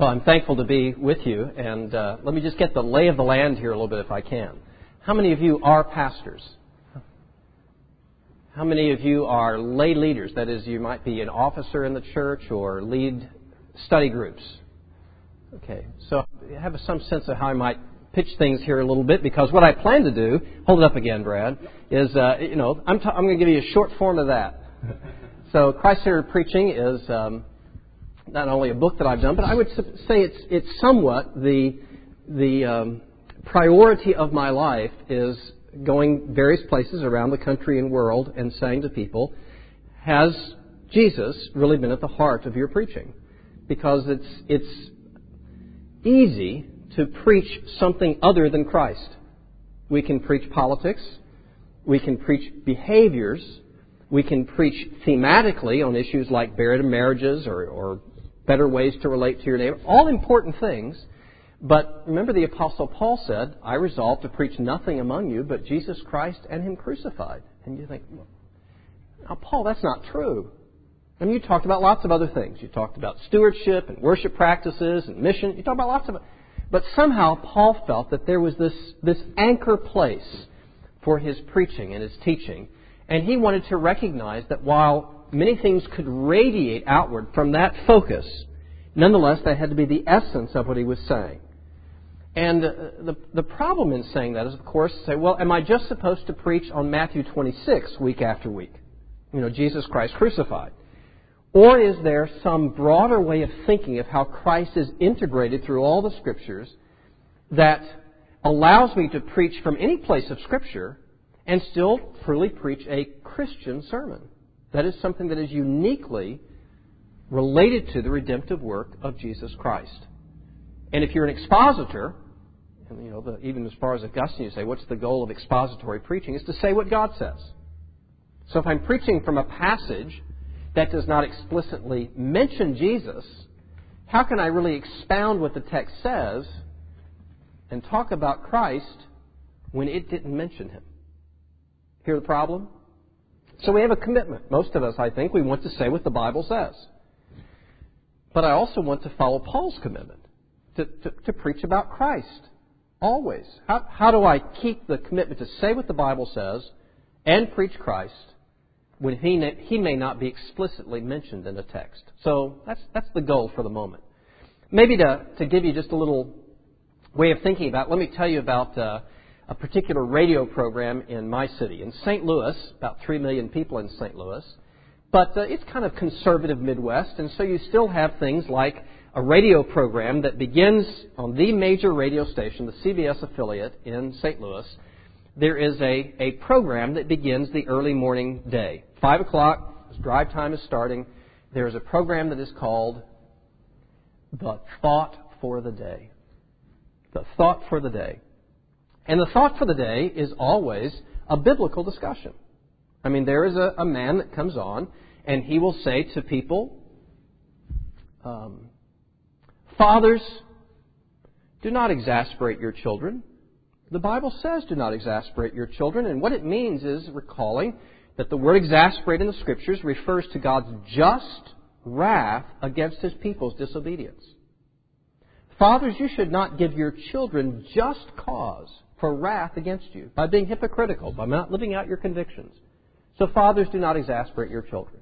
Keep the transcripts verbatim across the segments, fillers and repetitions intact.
Well, I'm thankful to be with you, and uh, let me just get the lay of the land here a little bit if I can. How many of you are pastors? How many of you are lay leaders? That is, you might be an officer in the church or lead study groups. Okay, so I have some sense of how I might pitch things here a little bit, because what I plan to do, hold it up again, Brad, is, uh, you know, I'm, t- I'm going to give you a short form of that. So Christ-centered preaching is um, not only a book that I've done, but I would say it's it's somewhat the the um, priority of my life is going various places around the country and world and saying to people, has Jesus really been at the heart of your preaching? Because it's it's easy to preach something other than Christ. We can preach politics. We can preach behaviors. We can preach thematically on issues like buried marriages or, or better ways to relate to your neighbor. All important things. But remember, the Apostle Paul said, I resolve to preach nothing among you but Jesus Christ and Him crucified. And you think, now, Paul, that's not true. I mean, you talked about lots of other things. You talked about stewardship and worship practices and mission. You talked about lots of it. But somehow Paul felt that there was this, this anchor place for his preaching and his teaching. And he wanted to recognize that while many things could radiate outward from that focus, nonetheless, that had to be the essence of what he was saying. And the the problem in saying that is, of course, to say, well, am I just supposed to preach on Matthew twenty-six week after week? You know, Jesus Christ crucified. Or is there some broader way of thinking of how Christ is integrated through all the Scriptures that allows me to preach from any place of Scripture and still truly preach a Christian sermon? That is something that is uniquely related to the redemptive work of Jesus Christ. And if you're an expositor, and you know, the, even as far as Augustine, you say, what's the goal of expository preaching? Is to say what God says. So if I'm preaching from a passage that does not explicitly mention Jesus, how can I really expound what the text says and talk about Christ when it didn't mention Him? Hear the problem? So we have a commitment. Most of us, I think, we want to say what the Bible says. But I also want to follow Paul's commitment to, to, to preach about Christ. Always. How, how do I keep the commitment to say what the Bible says and preach Christ when he, he may not be explicitly mentioned in a text? So that's that's the goal for the moment. Maybe to, to give you just a little way of thinking about it, let me tell you about uh, a particular radio program in my city. In Saint Louis, about three million people in Saint Louis. But uh, it's kind of conservative Midwest, and so you still have things like a radio program that begins on the major radio station, the C B S affiliate in Saint Louis. There is a, a program that begins the early morning day. Five o'clock, as drive time is starting, there is a program that is called The Thought for the Day. The Thought for the Day. And the thought for the day is always a biblical discussion. I mean, there is a, a man that comes on, and he will say to people, um, fathers, do not exasperate your children. The Bible says do not exasperate your children. And what it means is recalling that the word exasperate in the Scriptures refers to God's just wrath against His people's disobedience. Fathers, you should not give your children just cause for wrath against you by being hypocritical, by not living out your convictions. So fathers, do not exasperate your children.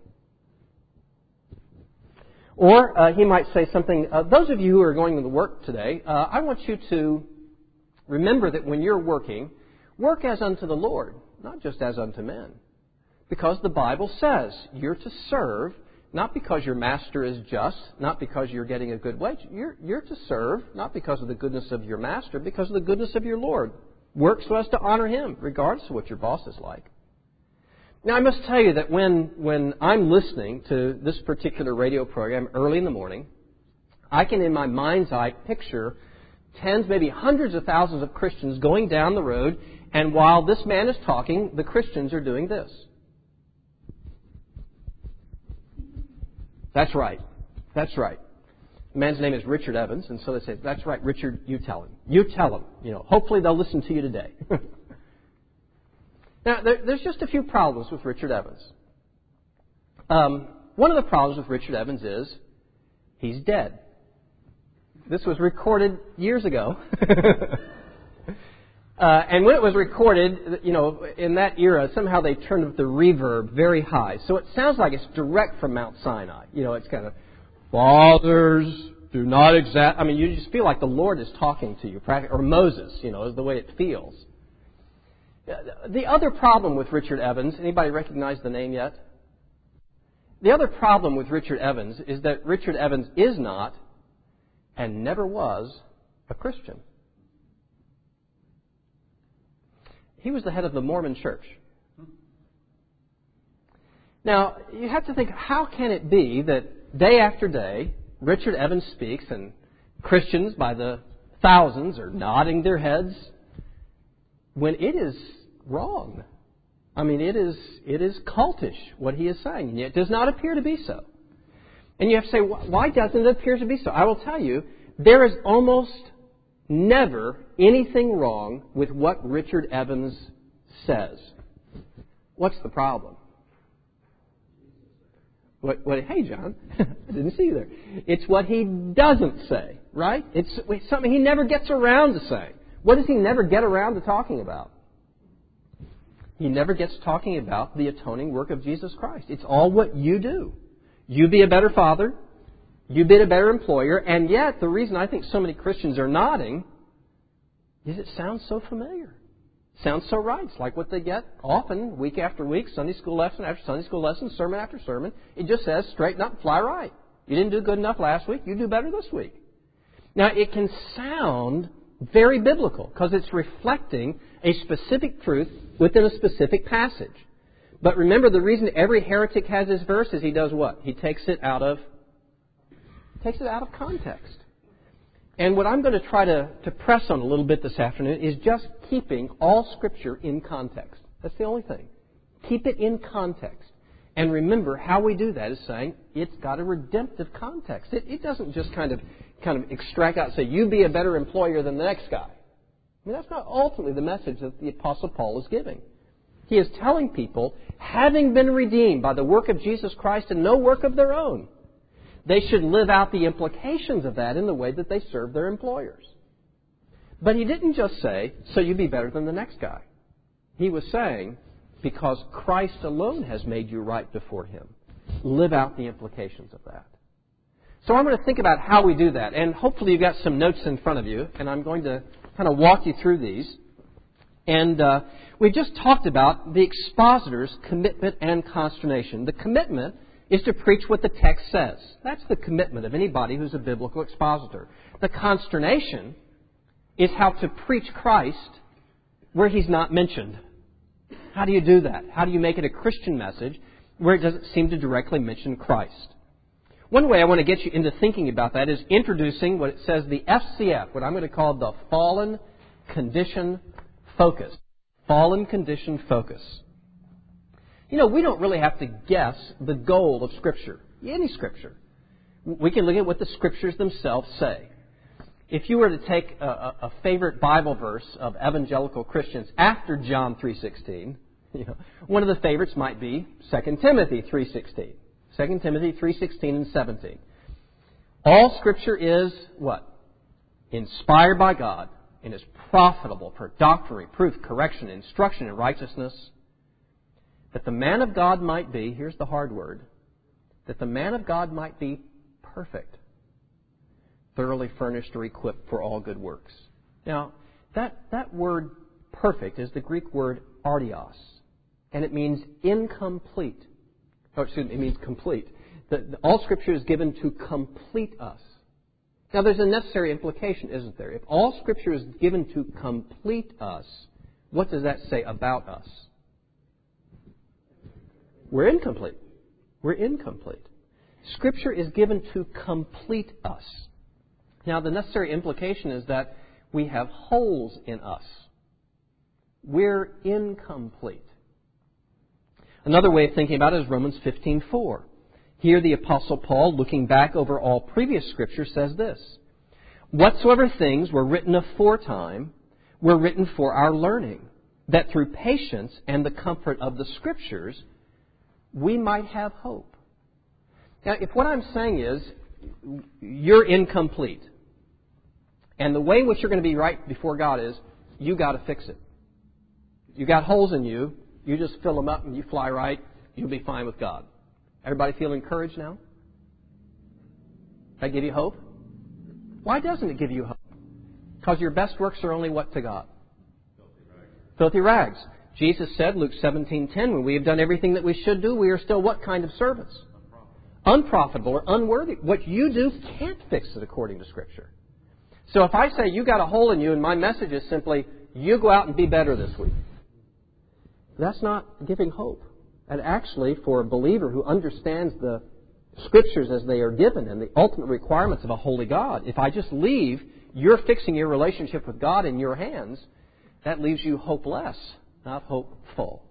Or uh, he might say something, uh, those of you who are going to work today, uh, I want you to remember that when you're working, work as unto the Lord, not just as unto men. Because the Bible says you're to serve, not because your master is just, not because you're getting a good wage. You're, you're to serve, not because of the goodness of your master, because of the goodness of your Lord. Work so as to honor Him, regardless of what your boss is like. Now, I must tell you that when, when I'm listening to this particular radio program early in the morning, I can, in my mind's eye, picture tens, maybe hundreds of thousands of Christians going down the road, and while this man is talking, the Christians are doing this. That's right. That's right. The man's name is Richard Evans, and so they say, that's right, Richard, you tell him. You tell him. You know, hopefully they'll listen to you today. Now, there, there's just a few problems with Richard Evans. Um, one of the problems with Richard Evans is he's dead. This was recorded years ago. uh, and when it was recorded, you know, in that era, somehow they turned up the reverb very high. So it sounds like it's direct from Mount Sinai. You know, it's kind of, fathers, do not exact. I mean, you just feel like the Lord is talking to you, or Moses, you know, is the way it feels. The other problem with Richard Evans, anybody recognize the name yet? The other problem with Richard Evans is that Richard Evans is not and never was a Christian. He was the head of the Mormon Church. Now, you have to think, how can it be that day after day, Richard Evans speaks and Christians by the thousands are nodding their heads when it is wrong? I mean, it is it is cultish what he is saying, and yet it does not appear to be so. And you have to say, why doesn't it appear to be so? I will tell you, there is almost never anything wrong with what Richard Evans says. What's the problem? What, what, hey, John, I didn't see you there. It's what he doesn't say, right? It's, it's something he never gets around to saying. What does he never get around to talking about? He never gets talking about the atoning work of Jesus Christ. It's all what you do. You be a better father. You be a better employer. And yet, the reason I think so many Christians are nodding is it sounds so familiar. It sounds so right. It's like what they get often, week after week, Sunday school lesson after Sunday school lesson, sermon after sermon. It just says, straighten up and fly right. You didn't do good enough last week. You do better this week. Now, it can sound very biblical because it's reflecting a specific truth within a specific passage. But remember, the reason every heretic has his verse is he does what? He takes it out of takes it out of context. And what I'm going to try to, to press on a little bit this afternoon is just keeping all Scripture in context. That's the only thing. Keep it in context. And remember, how we do that is saying it's got a redemptive context. It, it doesn't just kind of kind of extract out and say, you be a better employer than the next guy. I mean, that's not ultimately the message that the Apostle Paul is giving. He is telling people, having been redeemed by the work of Jesus Christ and no work of their own, they should live out the implications of that in the way that they serve their employers. But he didn't just say, so you be better than the next guy. He was saying, because Christ alone has made you right before Him, live out the implications of that. So I'm going to think about how we do that. And hopefully you've got some notes in front of you, and I'm going to kind of walk you through these. And uh, we just talked about the expositor's commitment and consternation. The commitment is to preach what the text says. That's the commitment of anybody who's a biblical expositor. The consternation is how to preach Christ where He's not mentioned. How do you do that? How do you make it a Christian message where it doesn't seem to directly mention Christ? One way I want to get you into thinking about that is introducing what it says the F C F, what I'm going to call the fallen condition focus. Fallen condition focus. You know, we don't really have to guess the goal of Scripture, any Scripture. We can look at what the Scriptures themselves say. If you were to take a, a favorite Bible verse of evangelical Christians after John three sixteen, you know, one of the favorites might be Second Timothy three sixteen. Second Timothy three sixteen and seventeen. All Scripture is what? Inspired by God and is profitable for doctrine, reproof, correction, instruction in righteousness, that the man of God might be, here's the hard word, that the man of God might be perfect, thoroughly furnished or equipped for all good works. Now, that, that word perfect is the Greek word artios, and it means incomplete. Oh, excuse me, it means complete. The, the, all Scripture is given to complete us. Now, there's a necessary implication, isn't there? If all Scripture is given to complete us, what does that say about us? We're incomplete. We're incomplete. Scripture is given to complete us. Now, the necessary implication is that we have holes in us. We're incomplete. Another way of thinking about it is Romans fifteen four. Here the Apostle Paul, looking back over all previous Scripture, says this: whatsoever things were written aforetime were written for our learning, that through patience and the comfort of the Scriptures we might have hope. Now, if what I'm saying is you're incomplete, And the way in which you're going to be right before God is you got to fix it. You got holes in you. You just fill them up and you fly right. You'll be fine with God. Everybody feel encouraged now? Does that give you hope? Why doesn't it give you hope? Because your best works are only what to God? Filthy rags. Jesus said, Luke seventeen ten, when we have done everything that we should do, we are still what kind of servants? Unprofitable or unworthy. What you do can't fix it according to Scripture. So if I say you got a hole in you and my message is simply, you go out and be better this week, that's not giving hope. And actually, for a believer who understands the Scriptures as they are given and the ultimate requirements of a holy God, if I just leave, you're fixing your relationship with God in your hands, that leaves you hopeless, not hopeful.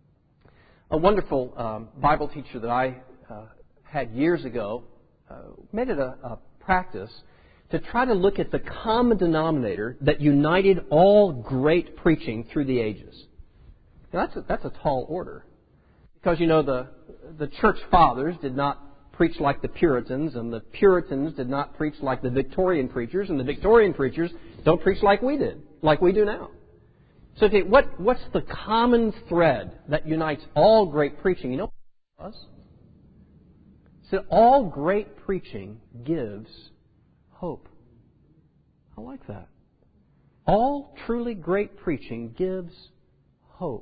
A wonderful um, Bible teacher that I uh, had years ago uh, made it a, a practice to try to look at the common denominator that united all great preaching through the ages. Now, that's a, that's a tall order. Because, you know, the the church fathers did not preach like the Puritans, and the Puritans did not preach like the Victorian preachers, and the Victorian preachers don't preach like we did, like we do now. So okay, what, what's the common thread that unites all great preaching? You know what it was? So all great preaching gives hope. I like that. All truly great preaching gives hope.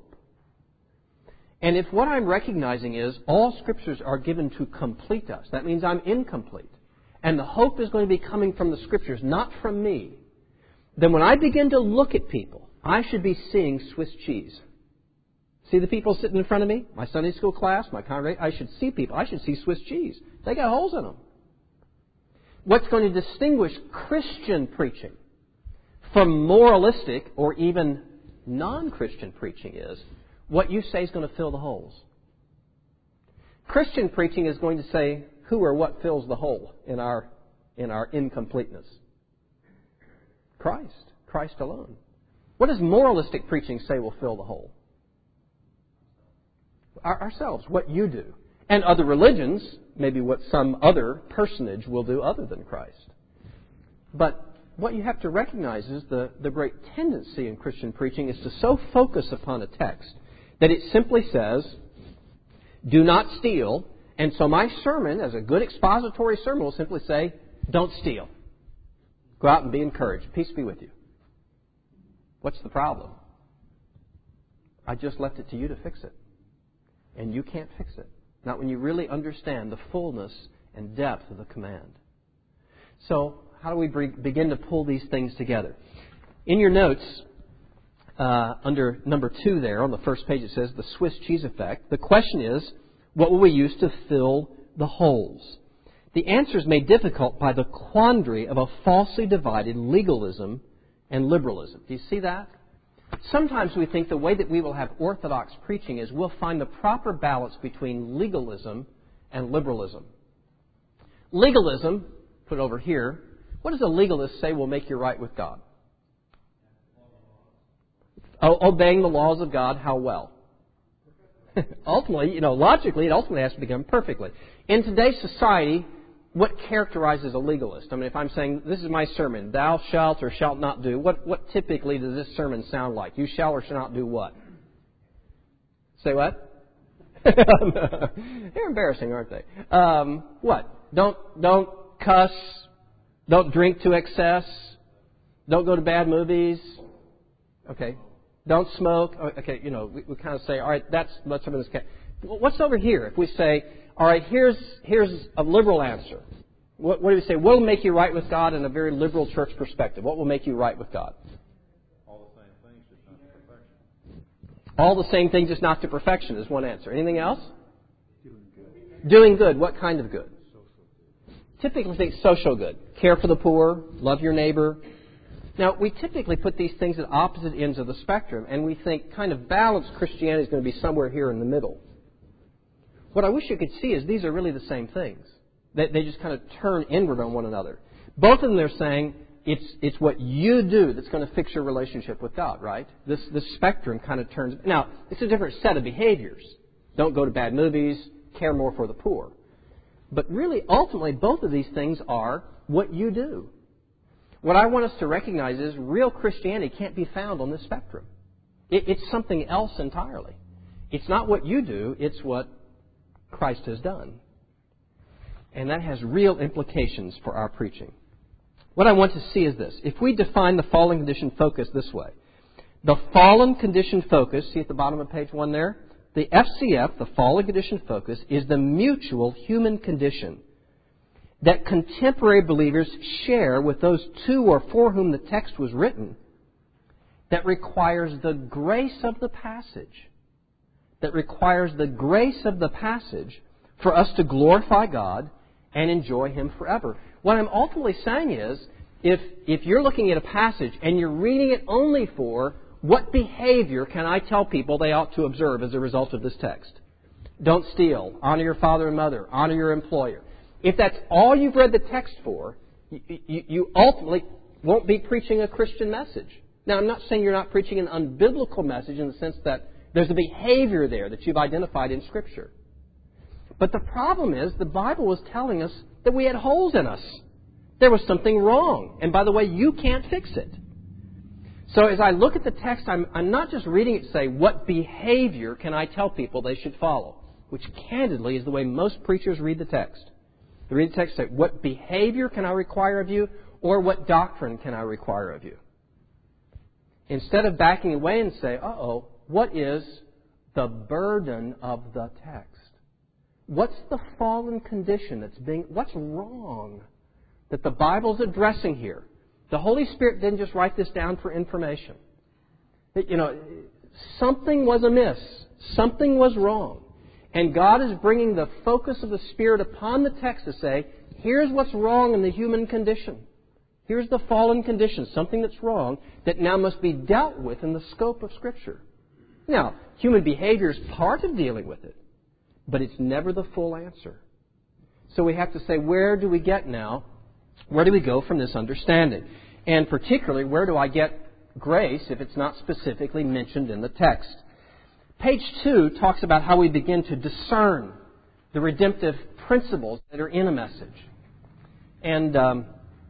And if what I'm recognizing is all Scriptures are given to complete us, that means I'm incomplete, and the hope is going to be coming from the Scriptures, not from me, then when I begin to look at people, I should be seeing Swiss cheese. See the people sitting in front of me? My Sunday school class, my congregation. I should see people. I should see Swiss cheese. They got holes in them. What's going to distinguish Christian preaching from moralistic or even non-Christian preaching is what you say is going to fill the holes. Christian preaching is going to say who or what fills the hole in our in our incompleteness. Christ. Christ alone. What does moralistic preaching say will fill the hole? Our, ourselves. What you do. And other religions, maybe what some other personage will do other than Christ. But what you have to recognize is the, the great tendency in Christian preaching is to so focus upon a text that it simply says, do not steal. And so my sermon, as a good expository sermon, will simply say, don't steal. Go out and be encouraged. Peace be with you. What's the problem? I just left it to you to fix it. And you can't fix it. Not when you really understand the fullness and depth of the command. So, how do we begin to pull these things together? In your notes, uh, under number two there, on the first page, it says the Swiss cheese effect. The question is, what will we use to fill the holes? The answer is made difficult by the quandary of a falsely divided legalism and liberalism. Do you see that? Sometimes we think the way that we will have orthodox preaching is we'll find the proper balance between legalism and liberalism. Legalism, put over here, what does a legalist say will make you right with God? O- obeying the laws of God, how well? Ultimately, you know, logically, it ultimately has to become perfectly. In today's society, what characterizes a legalist? I mean, if I'm saying, this is my sermon, thou shalt or shalt not do, what, what typically does this sermon sound like? You shall or shall not do what? Say what? They're embarrassing, aren't they? Um, what? Don't, don't cuss. Don't drink to excess. Don't go to bad movies. Okay. Don't smoke. Okay, you know, we, we kind of say, all right, that's what's over this. What's over here? If we say, all right, here's here's a liberal answer. What, what do we say? What will make you right with God in a very liberal church perspective? What will make you right with God? All the same things, just not to perfection. All the same things, just not to perfection is one answer. Anything else? Doing good. Doing good. What kind of good? Social good. Typically think social good. Care for the poor. Love your neighbor. Now, we typically put these things at opposite ends of the spectrum, and we think kind of balanced Christianity is going to be somewhere here in the middle. What I wish you could see is these are really the same things. They, they just kind of turn inward on one another. Both of them are saying it's it's what you do that's going to fix your relationship with God, right? This this spectrum kind of turns. Now, it's a different set of behaviors. Don't go to bad movies. Care more for the poor. But really, ultimately, both of these things are what you do. what I want us to recognize is real Christianity can't be found on this spectrum. It, it's something else entirely. It's not what you do, it's what Christ has done. And that has real implications for our preaching. What I want to see is this. If we define the fallen condition focus this way, the fallen condition focus, see at the bottom of page one there? The F C F, the fallen condition focus, is the mutual human condition that contemporary believers share with those to or for whom the text was written, that requires the grace of the passage, that requires the grace of the passage for us to glorify God and enjoy Him forever. What I'm ultimately saying is, if, if you're looking at a passage and you're reading it only for what behavior can I tell people they ought to observe as a result of this text? Don't steal. Honor your father and mother. Honor your employer. If that's all you've read the text for, you, you, you ultimately won't be preaching a Christian message. Now, I'm not saying you're not preaching an unbiblical message in the sense that there's a behavior there that you've identified in Scripture. But the problem is the Bible was telling us that we had holes in us. There was something wrong. And by the way, you can't fix it. So as I look at the text, I'm, I'm not just reading it to say, what behavior can I tell people they should follow? Which candidly is the way most preachers read the text. They read the text and say, what behavior can I require of you? Or what doctrine can I require of you? Instead of backing away and say, uh-oh, what is the burden of the text? What's the fallen condition that's being, what's wrong that the Bible's addressing here? The Holy Spirit didn't just write this down for information. It, you know, something was amiss. Something was wrong. And God is bringing the focus of the Spirit upon the text to say, here's what's wrong in the human condition. Here's the fallen condition, something that's wrong that now must be dealt with in the scope of Scripture. Now, human behavior is part of dealing with it, but it's never the full answer. So we have to say, where do we get now? Where do we go from this understanding? And particularly, where do I get grace if it's not specifically mentioned in the text? Page two talks about how we begin to discern the redemptive principles that are in a message. And um,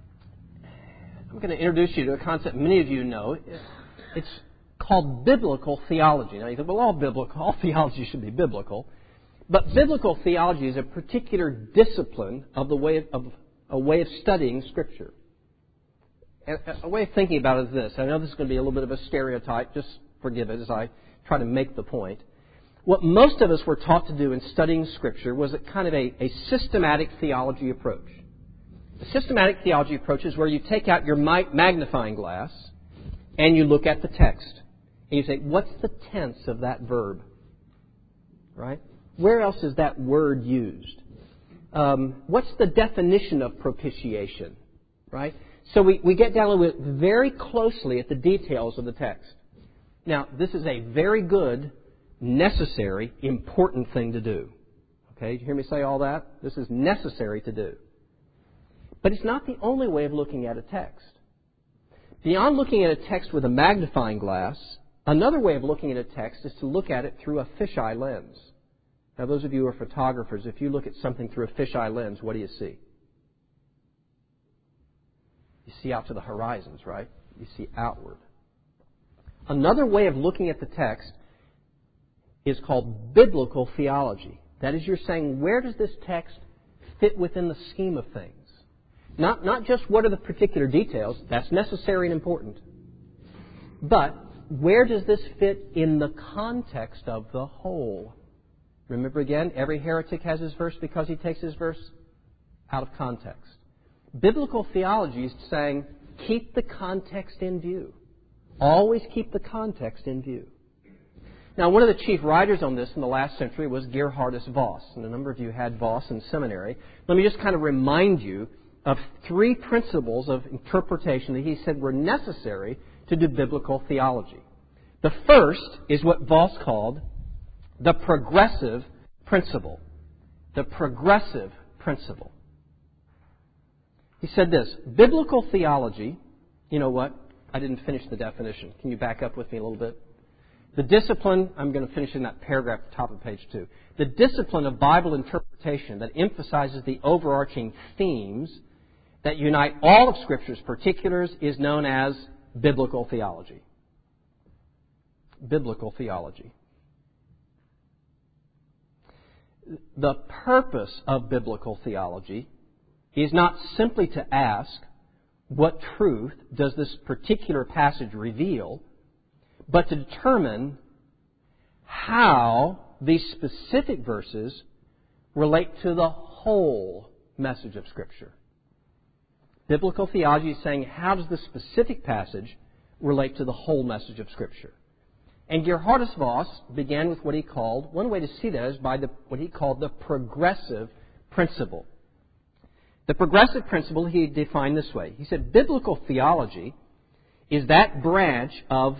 I'm going to introduce you to a concept many of you know. It's called biblical theology. Now you think, well, all biblical, all theology should be biblical. But biblical theology is a particular discipline of the way of, of a way of studying Scripture. And a way of thinking about it is this. I know this is going to be a little bit of a stereotype. Just forgive it as I try to make the point. What most of us were taught to do in studying Scripture was a kind of a, a systematic theology approach. The systematic theology approach is where you take out your magnifying glass and you look at the text. And you say, what's the tense of that verb? Right? Where else is that word used? Um, what's the definition of propitiation? Right? So we, we get down with very closely at the details of the text. Now, this is a very good, necessary, important thing to do. Okay, did you hear me say all that? This is necessary to do. But it's not the only way of looking at a text. Beyond looking at a text with a magnifying glass, another way of looking at a text is to look at it through a fisheye lens. Now, those of you who are photographers, if you look at something through a fisheye lens, what do you see? You see out to the horizons, right? You see outward. Another way of looking at the text is called biblical theology. That is, you're saying, where does this text fit within the scheme of things? Not, not just what are the particular details. That's necessary and important. But where does this fit in the context of the whole? Remember again, every heretic has his verse because he takes his verse out of context. Biblical theology is saying, keep the context in view. Always keep the context in view. Now, one of the chief writers on this in the last century was Gerhardus Voss, and a number of you had Voss in seminary. Let me just kind of remind you of three principles of interpretation that he said were necessary to do biblical theology. The first is what Voss called the progressive principle. The progressive principle. He said this, biblical theology, you know what? I didn't finish the definition. Can you back up with me a little bit? The discipline, I'm going to finish in that paragraph at the top of page two. The discipline of Bible interpretation that emphasizes the overarching themes that unite all of Scripture's particulars is known as biblical theology. Biblical theology. The purpose of biblical theology is not simply to ask, what truth does this particular passage reveal, but to determine how these specific verses relate to the whole message of Scripture. Biblical theology is saying, how does this specific passage relate to the whole message of Scripture? And Geerhardus Vos began with what he called, one way to see that is by the, what he called the progressive principle. The progressive principle he defined this way. He said, biblical theology is that branch of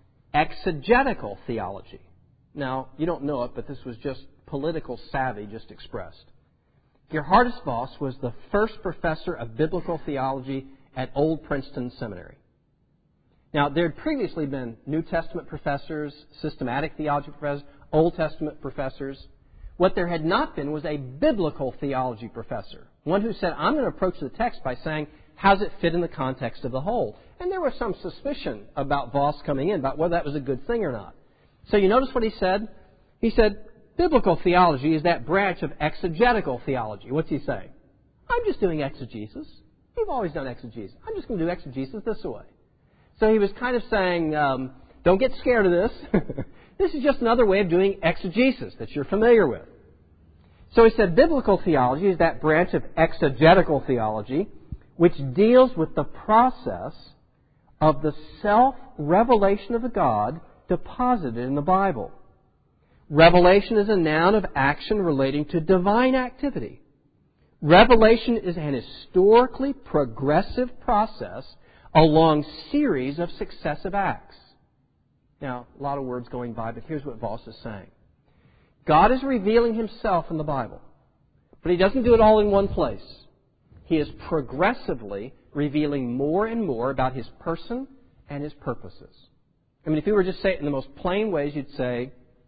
exegetical theology. Now, you don't know it, but this was just political savvy just expressed. Geerhardus Vos was the first professor of biblical theology at Old Princeton Seminary. Now, there had previously been New Testament professors, systematic theology professors, Old Testament professors. What there had not been was a biblical theology professor, one who said, I'm going to approach the text by saying, how does it fit in the context of the whole? And there was some suspicion about Vos coming in, about whether that was a good thing or not. So you notice what he said? He said, biblical theology is that branch of exegetical theology. What's he saying? I'm just doing exegesis. You've always done exegesis. I'm just going to do exegesis this way. So he was kind of saying, um, don't get scared of this. This is just another way of doing exegesis that you're familiar with. So he said biblical theology is that branch of exegetical theology which deals with the process of the self-revelation of the God deposited in the Bible. Revelation is a noun of action relating to divine activity. Revelation is an historically progressive process along series of successive acts. Now, a lot of words going by, but here's what Vos is saying. God is revealing Himself in the Bible, but He doesn't do it all in one place. He is progressively revealing more and more about His person and His purposes. I mean, if you were to just say it in the most plain ways, you'd say,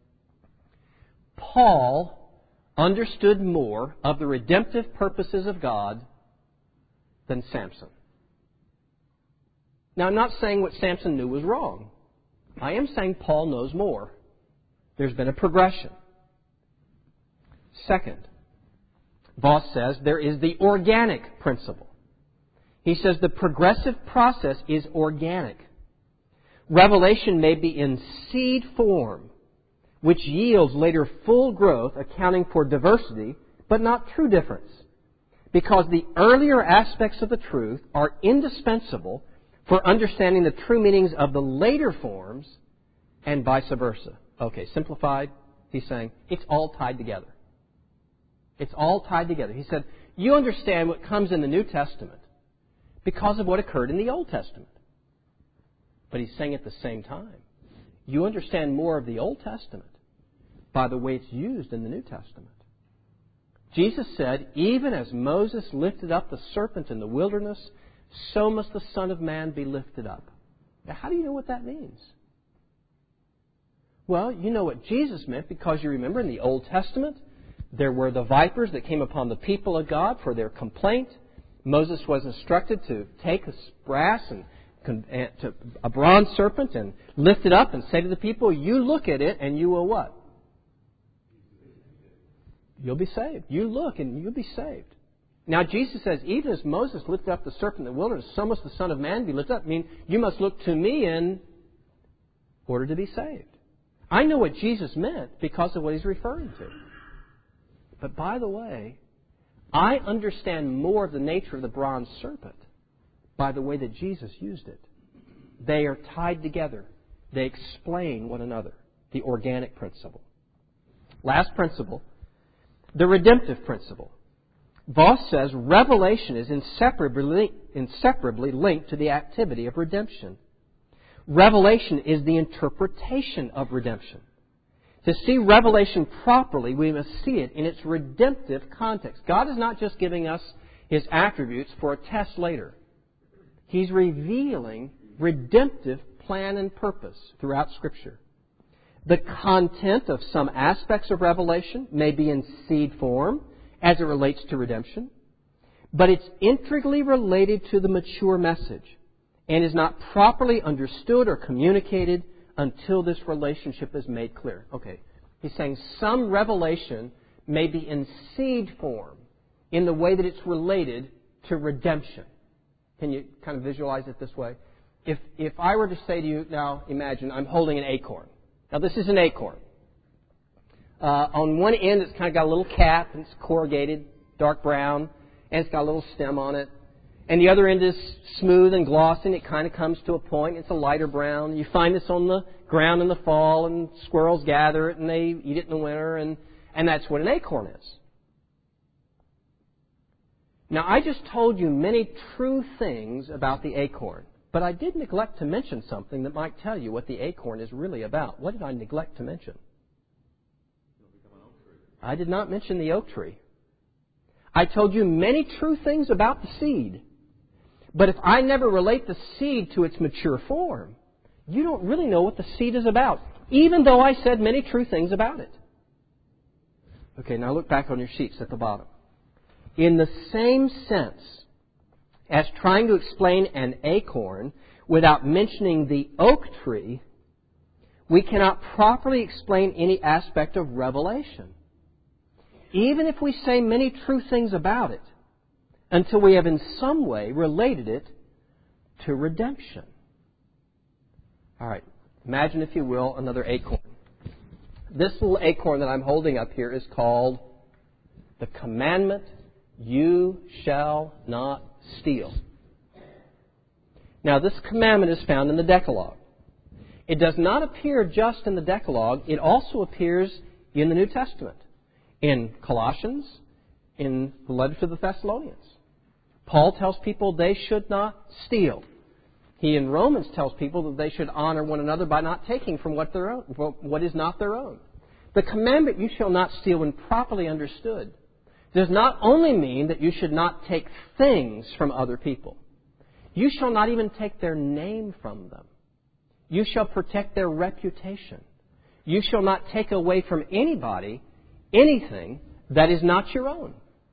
Paul understood more of the redemptive purposes of God than Samson. Now, I'm not saying what Samson knew was wrong. I am saying Paul knows more. There's been a progression. Second, Vos says there is the organic principle. He says the progressive process is organic. Revelation may be in seed form, which yields later full growth, accounting for diversity, but not true difference, because the earlier aspects of the truth are indispensable for understanding the true meanings of the later forms, and vice versa. Okay, simplified, he's saying, it's all tied together. It's all tied together. He said, you understand what comes in the New Testament because of what occurred in the Old Testament. But he's saying at the same time, you understand more of the Old Testament by the way it's used in the New Testament. Jesus said, even as Moses lifted up the serpent in the wilderness, so must the Son of Man be lifted up. Now, how do you know what that means? Well, you know what Jesus meant because you remember in the Old Testament, there were the vipers that came upon the people of God for their complaint. Moses was instructed to take a brass and to a bronze serpent and lift it up and say to the people, you look at it and you will what? You'll be saved. You look and you'll be saved. Now, Jesus says, even as Moses lifted up the serpent in the wilderness, so must the Son of Man be lifted up. I mean, you must look to me in order to be saved. I know what Jesus meant because of what He's referring to. But by the way, I understand more of the nature of the bronze serpent by the way that Jesus used it. They are tied together. They explain one another. The organic principle. Last principle, the redemptive principle. Vos says revelation is inseparably, inseparably linked to the activity of redemption. Revelation is the interpretation of redemption. To see revelation properly, we must see it in its redemptive context. God is not just giving us His attributes for a test later. He's revealing redemptive plan and purpose throughout Scripture. The content of some aspects of revelation may be in seed form as it relates to redemption, but it's integrally related to the mature message and is not properly understood or communicated until this relationship is made clear. Okay, he's saying some revelation may be in seed form in the way that it's related to redemption. Can you kind of visualize it this way? If if I were to say to you, now imagine I'm holding an acorn. Now this is an acorn. Uh, on one end it's kind of got a little cap and it's corrugated, dark brown, and it's got a little stem on it. And the other end is smooth and glossy, and it kind of comes to a point. It's a lighter brown. You find this on the ground in the fall, and squirrels gather it, and they eat it in the winter, and, and that's what an acorn is. Now, I just told you many true things about the acorn, but I did neglect to mention something that might tell you what the acorn is really about. What did I neglect to mention? I did not mention the oak tree. I told you many true things about the seed. But if I never relate the seed to its mature form, you don't really know what the seed is about, even though I said many true things about it. Okay, now look back on your sheets at the bottom. In the same sense as trying to explain an acorn without mentioning the oak tree, we cannot properly explain any aspect of Revelation, even if we say many true things about it, until we have in some way related it to redemption. All right, imagine, if you will, another acorn. This little acorn that I'm holding up here is called the commandment, you shall not steal. Now, this commandment is found in the Decalogue. It does not appear just in the Decalogue. It also appears in the New Testament, in Colossians, in the letter to the Thessalonians. Paul tells people they should not steal. He in Romans tells people that they should honor one another by not taking from what their own, what is not their own. The commandment, you shall not steal, when properly understood, does not only mean that you should not take things from other people. You shall not even take their name from them. You shall protect their reputation. You shall not take away from anybody anything that is not your own.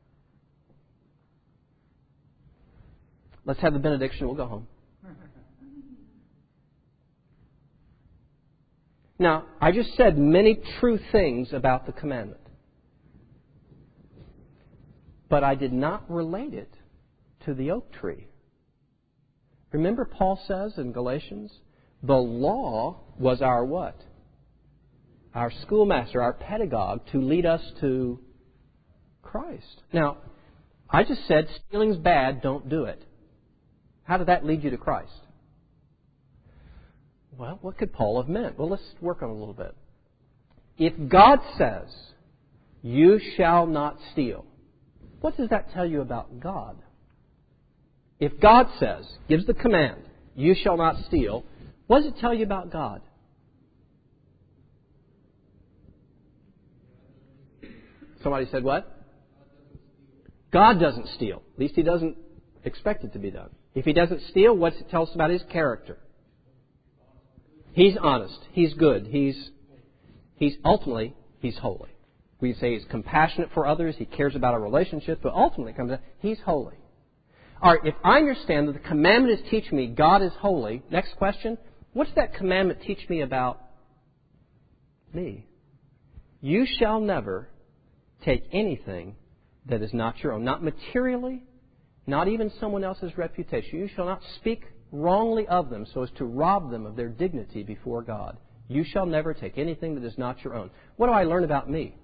Let's have the benediction. We'll go home. Now, I just said many true things about the commandment. But I did not relate it to the oak tree. Remember, Paul says in Galatians, the law was our what? Our schoolmaster, our pedagogue, to lead us to Christ. Now, I just said stealing's bad, don't do it. How did that lead you to Christ? Well, what could Paul have meant? Well, let's work on it a little bit. If God says, you shall not steal, what does that tell you about God? If God says, gives the command, you shall not steal, what does it tell you about God? Somebody said what? God doesn't steal. At least He doesn't expect it to be done. If He doesn't steal, what's it tell us about His character? He's honest. He's good. He's, he's ultimately, He's holy. We say He's compassionate for others. He cares about our relationships. But ultimately, it comes down, He's holy. All right, if I understand that the commandment is teaching me God is holy, next question, what's that commandment teach me about me? You shall never take anything that is not your own. Not materially, not even someone else's reputation. You shall not speak wrongly of them so as to rob them of their dignity before God. You shall never take anything that is not your own. What do I learn about me?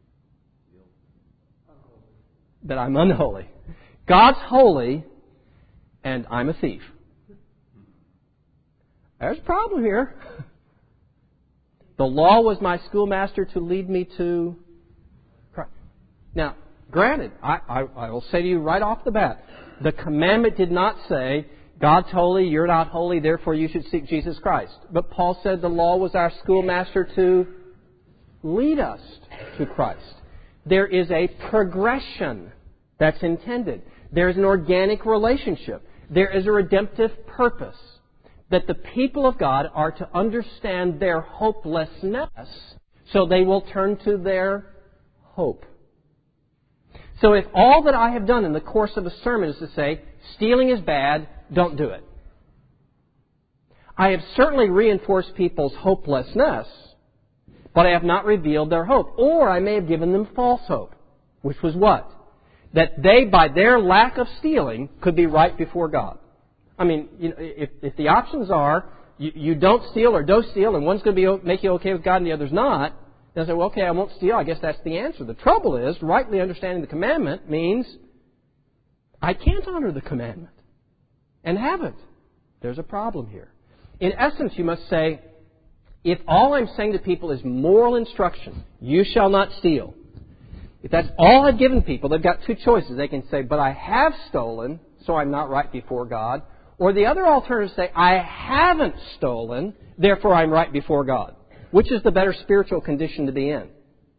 That I'm unholy. God's holy, and I'm a thief. There's a problem here. The law was my schoolmaster to lead me to Christ. Now, granted, I, I, I will say to you right off the bat, the commandment did not say, God's holy, you're not holy, therefore you should seek Jesus Christ. But Paul said the law was our schoolmaster to lead us to Christ. There is a progression that's intended. There is an organic relationship. There is a redemptive purpose that the people of God are to understand their hopelessness so they will turn to their hope. So if all that I have done in the course of a sermon is to say, stealing is bad, don't do it, I have certainly reinforced people's hopelessness, but I have not revealed their hope. Or I may have given them false hope, which was what? That they, by their lack of stealing, could be right before God. I mean, you know, if, if the options are you, you don't steal or don't steal, and one's going to be make you okay with God and the other's not, then I say, well, okay, I won't steal. I guess that's the answer. The trouble is, rightly understanding the commandment means I can't honor the commandment and haven't. There's a problem here. In essence, you must say, if all I'm saying to people is moral instruction, you shall not steal, if that's all I've given people, they've got two choices. They can say, but I have stolen, so I'm not right before God. Or the other alternative say, I haven't stolen, therefore I'm right before God. Which is the better spiritual condition to be in?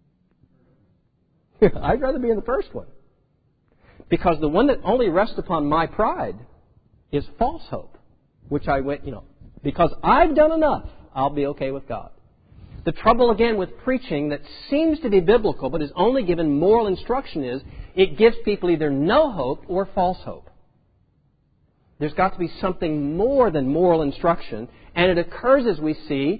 I'd rather be in the first one. Because the one that only rests upon my pride is false hope. Which I went, you know, because I've done enough, I'll be okay with God. The trouble again with preaching that seems to be biblical but is only given moral instruction is it gives people either no hope or false hope. There's got to be something more than moral instruction, and it occurs as we see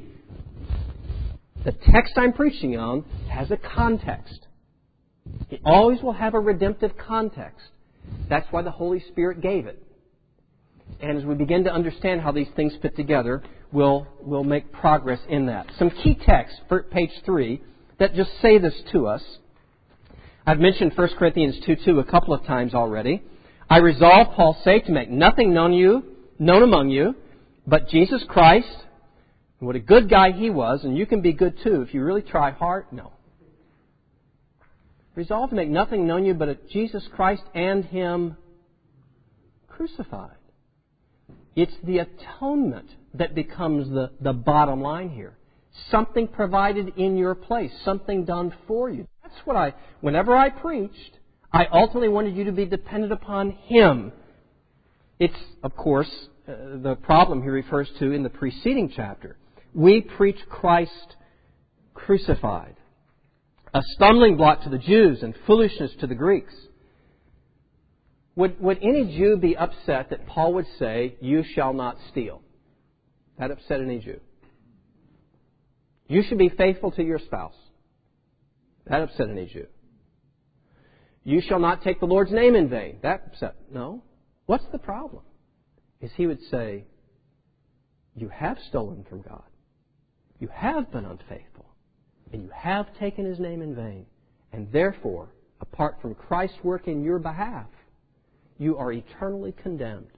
the text I'm preaching on has a context. It always will have a redemptive context. That's why the Holy Spirit gave it. And as we begin to understand how these things fit together, we'll, we'll make progress in that. Some key texts, for page three, that just say this to us. I've mentioned First Corinthians two two a couple of times already. I resolve, Paul says, to make nothing known you, known among you, but Jesus Christ. What a good guy he was, and you can be good too if you really try hard. No. Resolve to make nothing known you but Jesus Christ and Him crucified. It's the atonement that becomes the, the bottom line here. Something provided in your place. Something done for you. That's what I, whenever I preached, I ultimately wanted you to be dependent upon Him. It's, of course, uh, the problem he refers to in the preceding chapter. We preach Christ crucified. A stumbling block to the Jews and foolishness to the Greeks. Would, would any Jew be upset that Paul would say, you shall not steal? That upset any Jew. You should be faithful to your spouse. That upset any Jew. You shall not take the Lord's name in vain. That upset. No. What's the problem? Is he would say, you have stolen from God. You have been unfaithful. And you have taken His name in vain. And therefore, apart from Christ's work in your behalf, you are eternally condemned.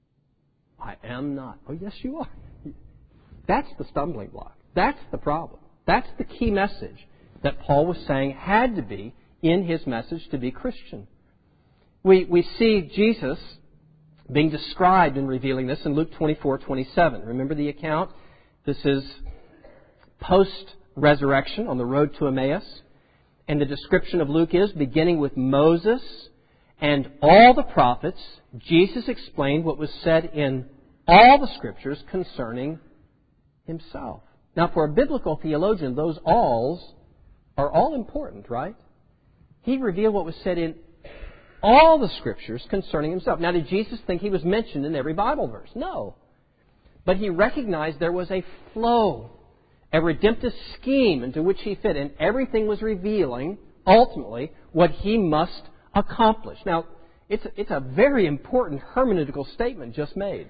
I am not. Oh, yes, you are. That's the stumbling block. That's the problem. That's the key message that Paul was saying had to be in his message to be Christian. We, we see Jesus being described in revealing this in Luke twenty-four twenty-seven. Remember the account? This is post-resurrection on the road to Emmaus. And the description of Luke is, beginning with Moses and all the prophets, Jesus explained what was said in all the Scriptures concerning Himself. Now, for a biblical theologian, those alls are all important, right? He revealed what was said in all the Scriptures concerning Himself. Now, did Jesus think He was mentioned in every Bible verse? No. But He recognized there was a flow, a redemptive scheme into which He fit, and everything was revealing, ultimately, what He must accomplish. Now, it's a, it's a very important hermeneutical statement just made.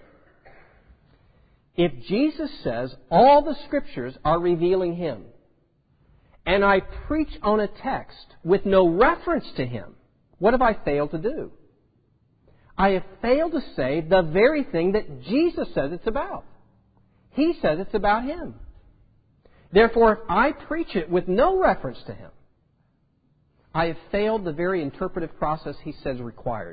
If Jesus says all the Scriptures are revealing Him, and I preach on a text with no reference to Him, what have I failed to do? I have failed to say the very thing that Jesus says it's about. He says it's about Him. Therefore, if I preach it with no reference to Him, I have failed the very interpretive process He says required.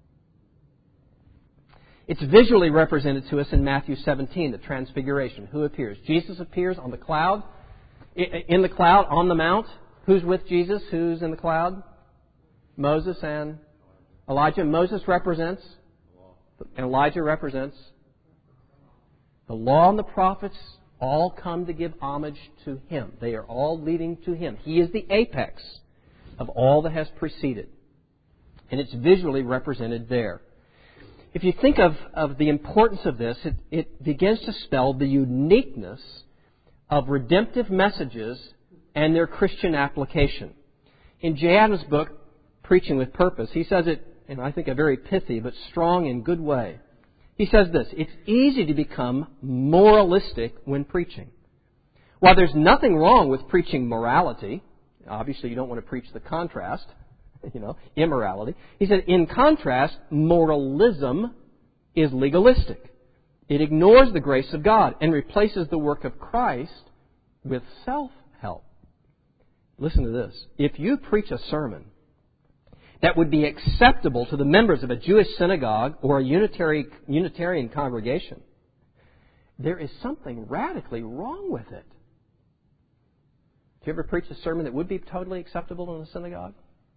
It's visually represented to us in Matthew seventeen, the Transfiguration. Who appears? Jesus appears on the cloud, in the cloud, on the mount. Who's with Jesus? Who's in the cloud? Moses and Elijah. Moses represents, and Elijah represents the law and the prophets. All come to give homage to Him. They are all leading to Him. He is the apex of all that has preceded. And it's visually represented there. If you think of, of the importance of this, it, it begins to spell the uniqueness of redemptive messages and their Christian application. In Jay Adams' book, Preaching with Purpose, he says it in, I think, a very pithy but strong and good way. He says this: it's easy to become moralistic when preaching. While there's nothing wrong with preaching morality, obviously you don't want to preach the contrast, you know, immorality. He said, in contrast, moralism is legalistic. It ignores the grace of God and replaces the work of Christ with self-help. Listen to this. If you preach a sermon that would be acceptable to the members of a Jewish synagogue or a Unitary, Unitarian congregation, there is something radically wrong with it. Have you ever preached a sermon that would be totally acceptable in a synagogue?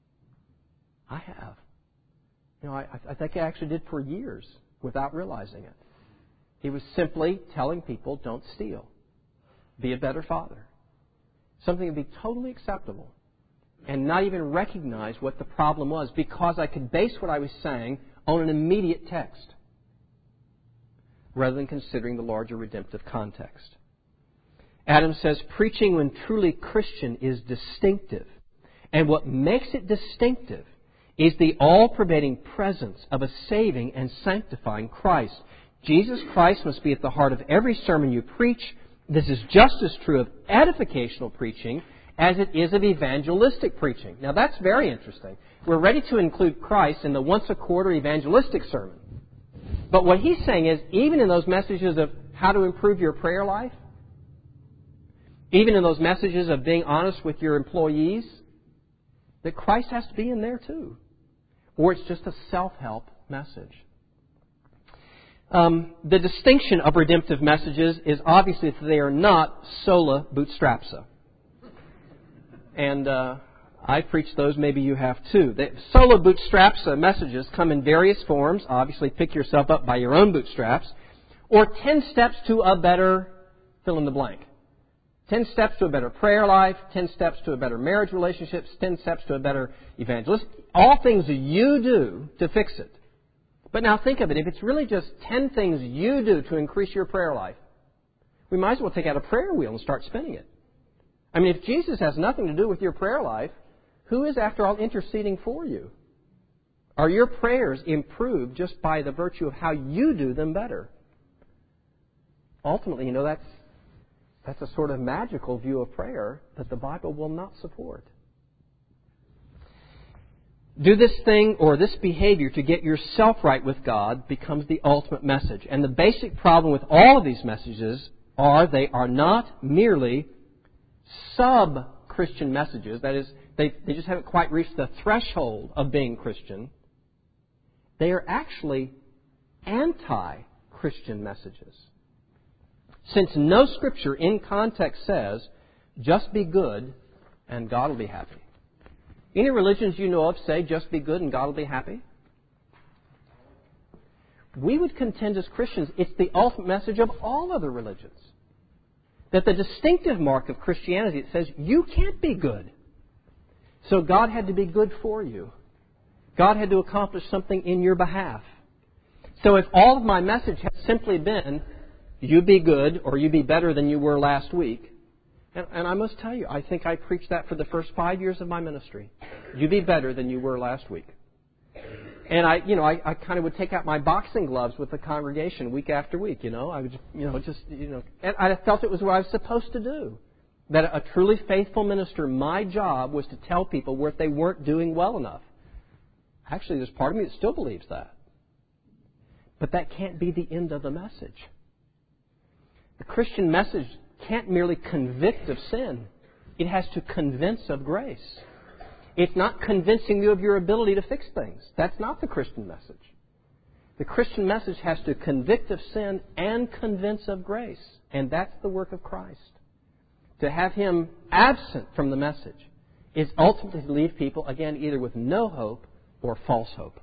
I have. You know, I, I think I actually did for years without realizing it. He was simply telling people, don't steal. Be a better father. Something that would be totally acceptable and not even recognize what the problem was because I could base what I was saying on an immediate text rather than considering the larger redemptive context. Adams says, preaching when truly Christian is distinctive. And what makes it distinctive is the all-pervading presence of a saving and sanctifying Christ. Jesus Christ must be at the heart of every sermon you preach. This is just as true of edificational preaching as it is of evangelistic preaching. Now that's very interesting. We're ready to include Christ in the once-a-quarter evangelistic sermon. But what he's saying is, even in those messages of how to improve your prayer life, even in those messages of being honest with your employees, that Christ has to be in there too. Or it's just a self-help message. Um, the distinction of redemptive messages is obviously that they are not sola bootstrapsa. And uh, I preach those, maybe you have too. The sola bootstrapsa messages come in various forms. Obviously, pick yourself up by your own bootstraps. Or ten steps to a better fill in the blank. Ten steps to a better prayer life, ten steps to a better marriage relationships, ten steps to a better evangelist. All things you do to fix it. But now think of it. If it's really just ten things you do to increase your prayer life, we might as well take out a prayer wheel and start spinning it. I mean, if Jesus has nothing to do with your prayer life, who is, after all, interceding for you? Are your prayers improved just by the virtue of how you do them better? Ultimately, you know, that's That's a sort of magical view of prayer that the Bible will not support. Do this thing or this behavior to get yourself right with God becomes the ultimate message. And the basic problem with all of these messages are they are not merely sub-Christian messages. That is, they, they just haven't quite reached the threshold of being Christian. They are actually anti-Christian messages. Since no Scripture in context says, just be good and God will be happy. Any religions you know of say, just be good and God will be happy? We would contend as Christians, it's the ultimate message of all other religions. That the distinctive mark of Christianity, it says, you can't be good. So God had to be good for you. God had to accomplish something in your behalf. So if all of my message had simply been, you be good or you be better than you were last week. And, and I must tell you, I think I preached that for the first five years of my ministry. You be better than you were last week. And I, you know, I, I kind of would take out my boxing gloves with the congregation week after week, you know. I would, you know, just, you know, and I felt it was what I was supposed to do. That a truly faithful minister, my job was to tell people where if they weren't doing well enough. Actually, there's part of me that still believes that. But that can't be the end of the message. The Christian message can't merely convict of sin. It has to convince of grace. It's not convincing you of your ability to fix things. That's not the Christian message. The Christian message has to convict of sin and convince of grace. And that's the work of Christ. To have Him absent from the message is ultimately to leave people, again, either with no hope or false hope.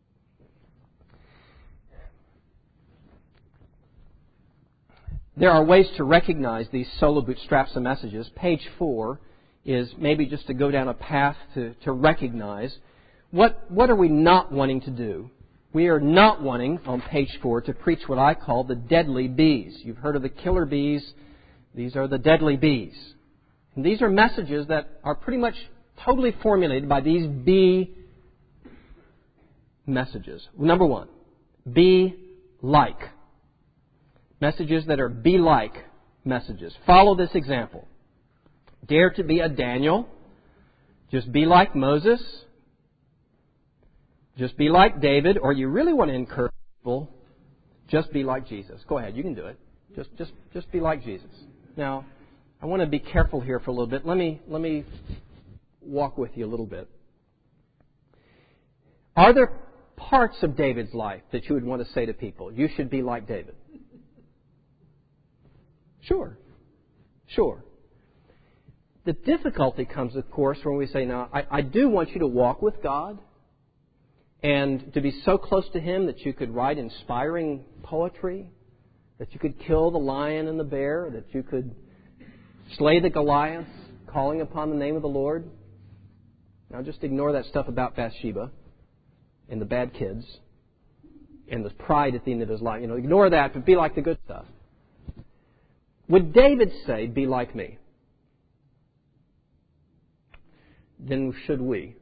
There are ways to recognize these sola bootstrapsa messages. Page four is maybe just to go down a path to, to recognize What, what are we not wanting to do? We are not wanting, on page four, to preach what I call the deadly bees. You've heard of the killer bees. These are the deadly bees. And these are messages that are pretty much totally formulated by these bee messages. Number one, be like. Messages that are be like messages. Follow this example. Dare to be a Daniel. Just be like Moses. Just be like David. Or you really want to encourage people, just be like Jesus. Go ahead, you can do it. Just just just be like Jesus. Now, I want to be careful here for a little bit. Let me let me walk with you a little bit. Are there parts of David's life that you would want to say to people, you should be like David? Sure. Sure. The difficulty comes, of course, when we say, now, I, I do want you to walk with God and to be so close to Him that you could write inspiring poetry, that you could kill the lion and the bear, that you could slay the Goliath, calling upon the name of the Lord. Now, just ignore that stuff about Bathsheba and the bad kids and the pride at the end of his life. You know, ignore that, but be like the good stuff. Would David say, be like me? Then should we?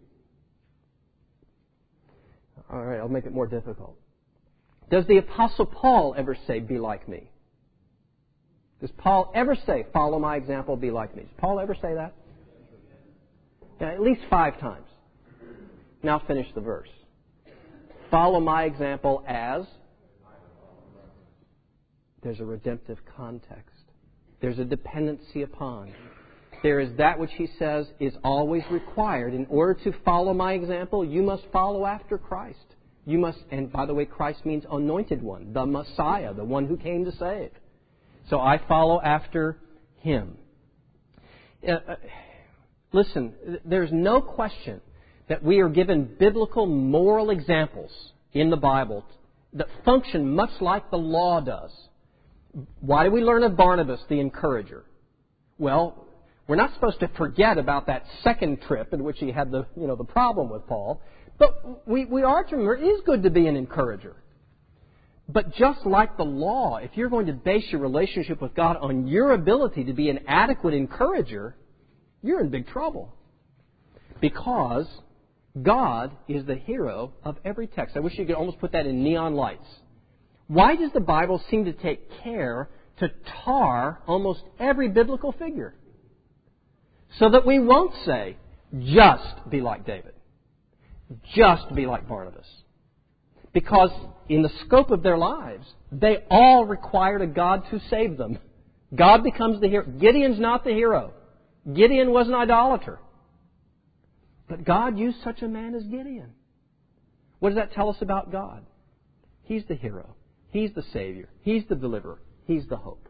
All right, I'll make it more difficult. Does the Apostle Paul ever say, be like me? Does Paul ever say, follow my example, be like me? Does Paul ever say that? Yeah, at least five times. Now finish the verse. Follow my example as? There's a redemptive context. There's a dependency upon. There is that which he says is always required. In order to follow my example, you must follow after Christ. You must, and by the way, Christ means anointed one, the Messiah, the one who came to save. So I follow after Him. Uh, uh, listen, there's no question that we are given biblical moral examples in the Bible that function much like the law does. Why do we learn of Barnabas, the encourager? Well, we're not supposed to forget about that second trip in which he had the, you know, the problem with Paul. But we, we are to remember it is good to be an encourager. But just like the law, if you're going to base your relationship with God on your ability to be an adequate encourager, you're in big trouble. Because God is the hero of every text. I wish you could almost put that in neon lights. Why does the Bible seem to take care to tar almost every biblical figure? So that we won't say, just be like David. Just be like Barnabas. Because in the scope of their lives, they all required a God to save them. God becomes the hero. Gideon's not the hero. Gideon was an idolater. But God used such a man as Gideon. What does that tell us about God? He's the hero. He's the Savior. He's the deliverer. He's the hope.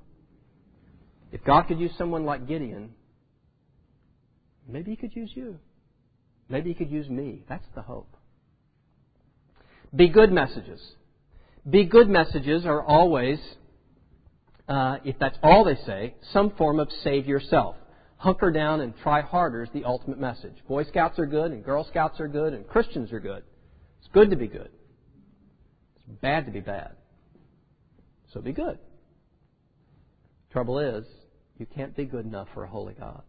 If God could use someone like Gideon, maybe He could use you. Maybe He could use me. That's the hope. Be good messages. Be good messages are always, uh, if that's all they say, some form of save yourself. Hunker down and try harder is the ultimate message. Boy Scouts are good and Girl Scouts are good and Christians are good. It's good to be good. It's bad to be bad. So be good. Trouble is, you can't be good enough for a holy God.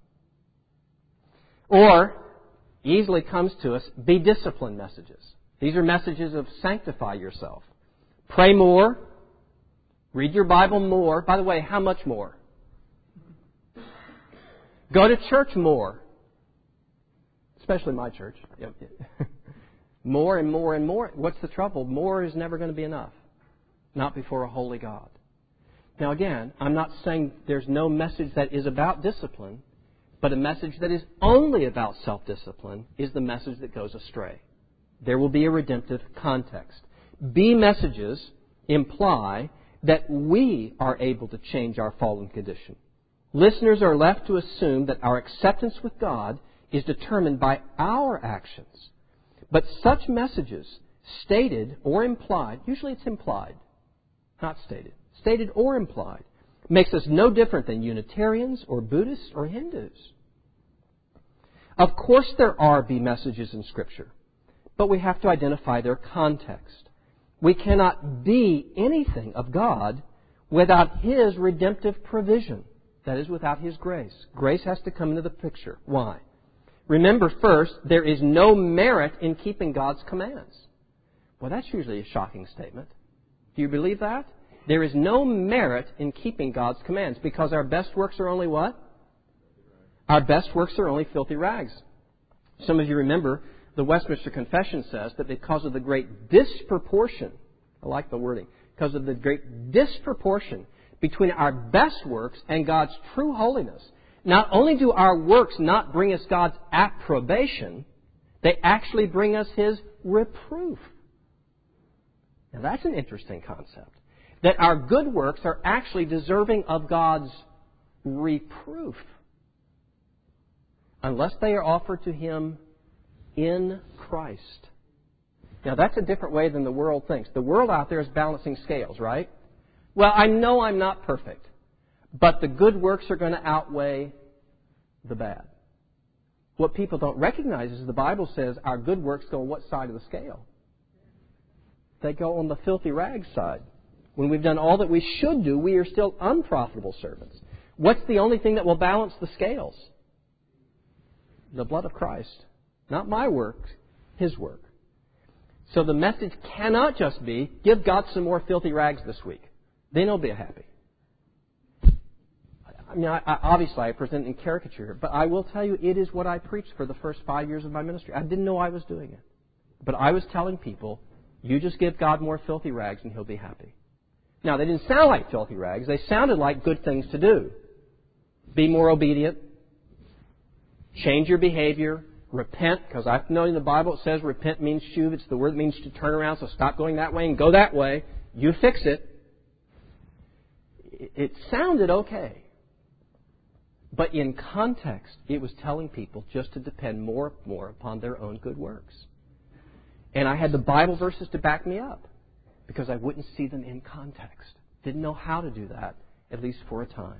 Or, easily comes to us, be disciplined messages. These are messages of sanctify yourself. Pray more. Read your Bible more. By the way, how much more? Go to church more. Especially my church. Yep. More and more and more. What's the trouble? More is never going to be enough. Not before a holy God. Now again, I'm not saying there's no message that is about discipline, but a message that is only about self-discipline is the message that goes astray. There will be a redemptive context. Be messages imply that we are able to change our fallen condition. Listeners are left to assume that our acceptance with God is determined by our actions. But such messages, stated or implied, usually it's implied, not stated, stated or implied, makes us no different than Unitarians or Buddhists or Hindus. Of course there are be messages in Scripture, but we have to identify their context. We cannot be anything of God without His redemptive provision. That is, without His grace. Grace has to come into the picture. Why? Remember first, there is no merit in keeping God's commands. Well, that's usually a shocking statement. Do you believe that? There is no merit in keeping God's commands because our best works are only what? Our best works are only filthy rags. Some of you remember the Westminster Confession says that because of the great disproportion, I like the wording, because of the great disproportion between our best works and God's true holiness, not only do our works not bring us God's approbation, they actually bring us His reproof. Now that's an interesting concept. That our good works are actually deserving of God's reproof unless they are offered to Him in Christ. Now that's a different way than the world thinks. The world out there is balancing scales, right? Well, I know I'm not perfect, but the good works are going to outweigh the bad. What people don't recognize is the Bible says our good works go on what side of the scale? They go on the filthy rags side. When we've done all that we should do, we are still unprofitable servants. What's the only thing that will balance the scales? The blood of Christ. Not my work, His work. So the message cannot just be, give God some more filthy rags this week. Then He'll be happy. I mean, I, I, obviously I present in caricature, but I will tell you it is what I preached for the first five years of my ministry. I didn't know I was doing it. But I was telling people, you just give God more filthy rags and He'll be happy. Now, they didn't sound like filthy rags. They sounded like good things to do. Be more obedient. Change your behavior. Repent, because I know in the Bible it says repent means shuv. It's the word that means to turn around, so stop going that way and go that way. You fix it. It sounded okay. But in context, it was telling people just to depend more and more upon their own good works. And I had the Bible verses to back me up because I wouldn't see them in context. Didn't know how to do that, at least for a time.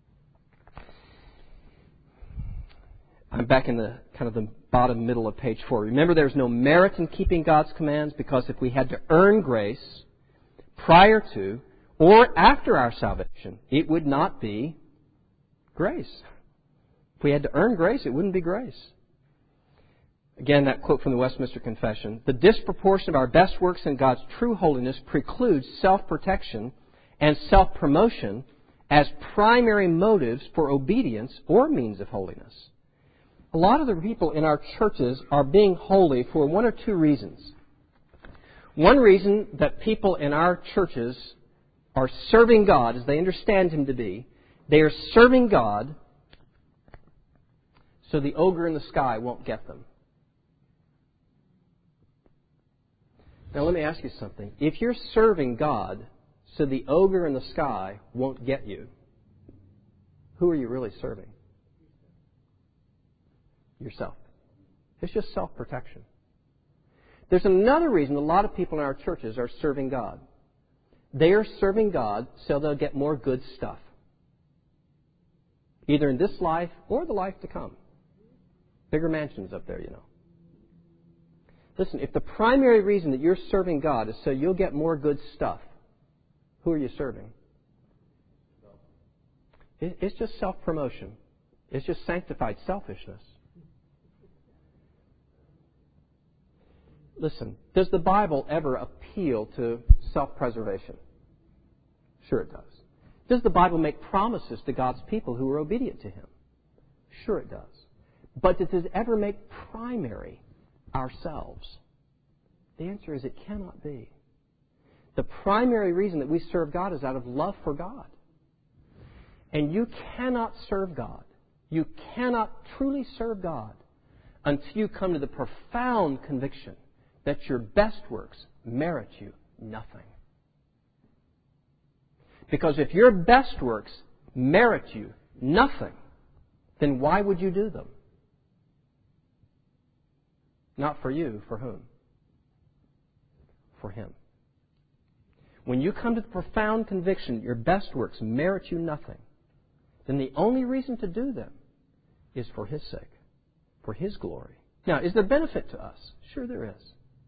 I'm back in the kind of the bottom middle of page four. Remember, there's no merit in keeping God's commands because if we had to earn grace prior to or after our salvation, it would not be grace. If we had to earn grace, it wouldn't be grace. Again, that quote from the Westminster Confession. The disproportion of our best works in God's true holiness precludes self-protection and self-promotion as primary motives for obedience or means of holiness. A lot of the people in our churches are being holy for one or two reasons. One reason that people in our churches are serving God as they understand Him to be, they are serving God so the ogre in the sky won't get them. Now let me ask you something. If you're serving God so the ogre in the sky won't get you, who are you really serving? Yourself. It's just self-protection. There's another reason a lot of people in our churches are serving God. They are serving God so they'll get more good stuff. Either in this life or the life to come. Bigger mansions up there, you know. Listen, if the primary reason that you're serving God is so you'll get more good stuff, who are you serving? It's just self-promotion. It's just sanctified selfishness. Listen, does the Bible ever appeal to self-preservation? Sure it does. Does the Bible make promises to God's people who are obedient to Him? Sure it does. But does it ever make primary ourselves? The answer is it cannot be. The primary reason that we serve God is out of love for God. And you cannot serve God. You cannot truly serve God until you come to the profound conviction that your best works merit you nothing. Because if your best works merit you nothing, then why would you do them? Not for you, for whom? For Him. When you come to the profound conviction that your best works merit you nothing, then the only reason to do them is for His sake, for His glory. Now, is there benefit to us? Sure there is.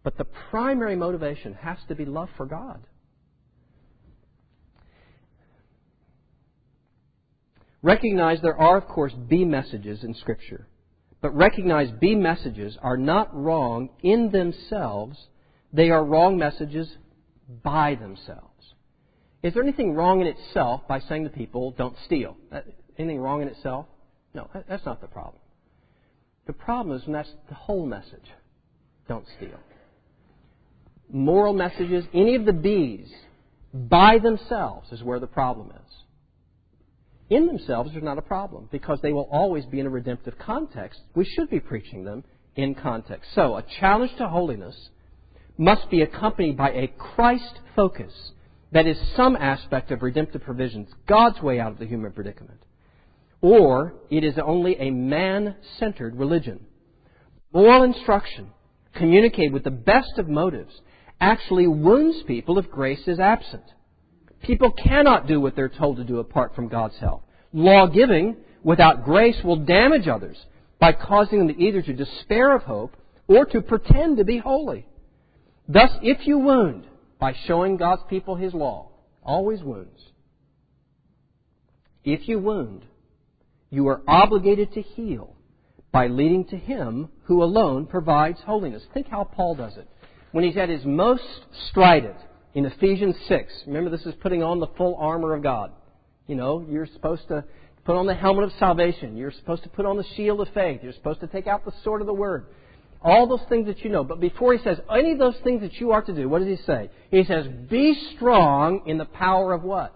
But the primary motivation has to be love for God. Recognize there are, of course, B messages in Scripture. But recognize B messages are not wrong in themselves. They are wrong messages by themselves. Is there anything wrong in itself by saying to people, don't steal? Anything wrong in itself? No, that's not the problem. The problem is when that's the whole message. Don't steal. Moral messages, any of the B's, by themselves is where the problem is. In themselves, there's not a problem because they will always be in a redemptive context. We should be preaching them in context. So, a challenge to holiness must be accompanied by a Christ focus. That is some aspect of redemptive provisions, God's way out of the human predicament. Or it is only a man-centered religion. Moral instruction, communicated with the best of motives, actually wounds people if grace is absent. People cannot do what they're told to do apart from God's help. Law-giving without grace will damage others by causing them either to despair of hope or to pretend to be holy. Thus, if you wound by showing God's people His law, always wounds. If you wound, you are obligated to heal by leading to Him who alone provides holiness. Think how Paul does it. When he's at his most strident in Ephesians six, remember this is putting on the full armor of God. You know, you're supposed to put on the helmet of salvation. You're supposed to put on the shield of faith. You're supposed to take out the sword of the Word. All those things that you know. But before he says any of those things that you are to do, what does he say? He says, be strong in the power of what?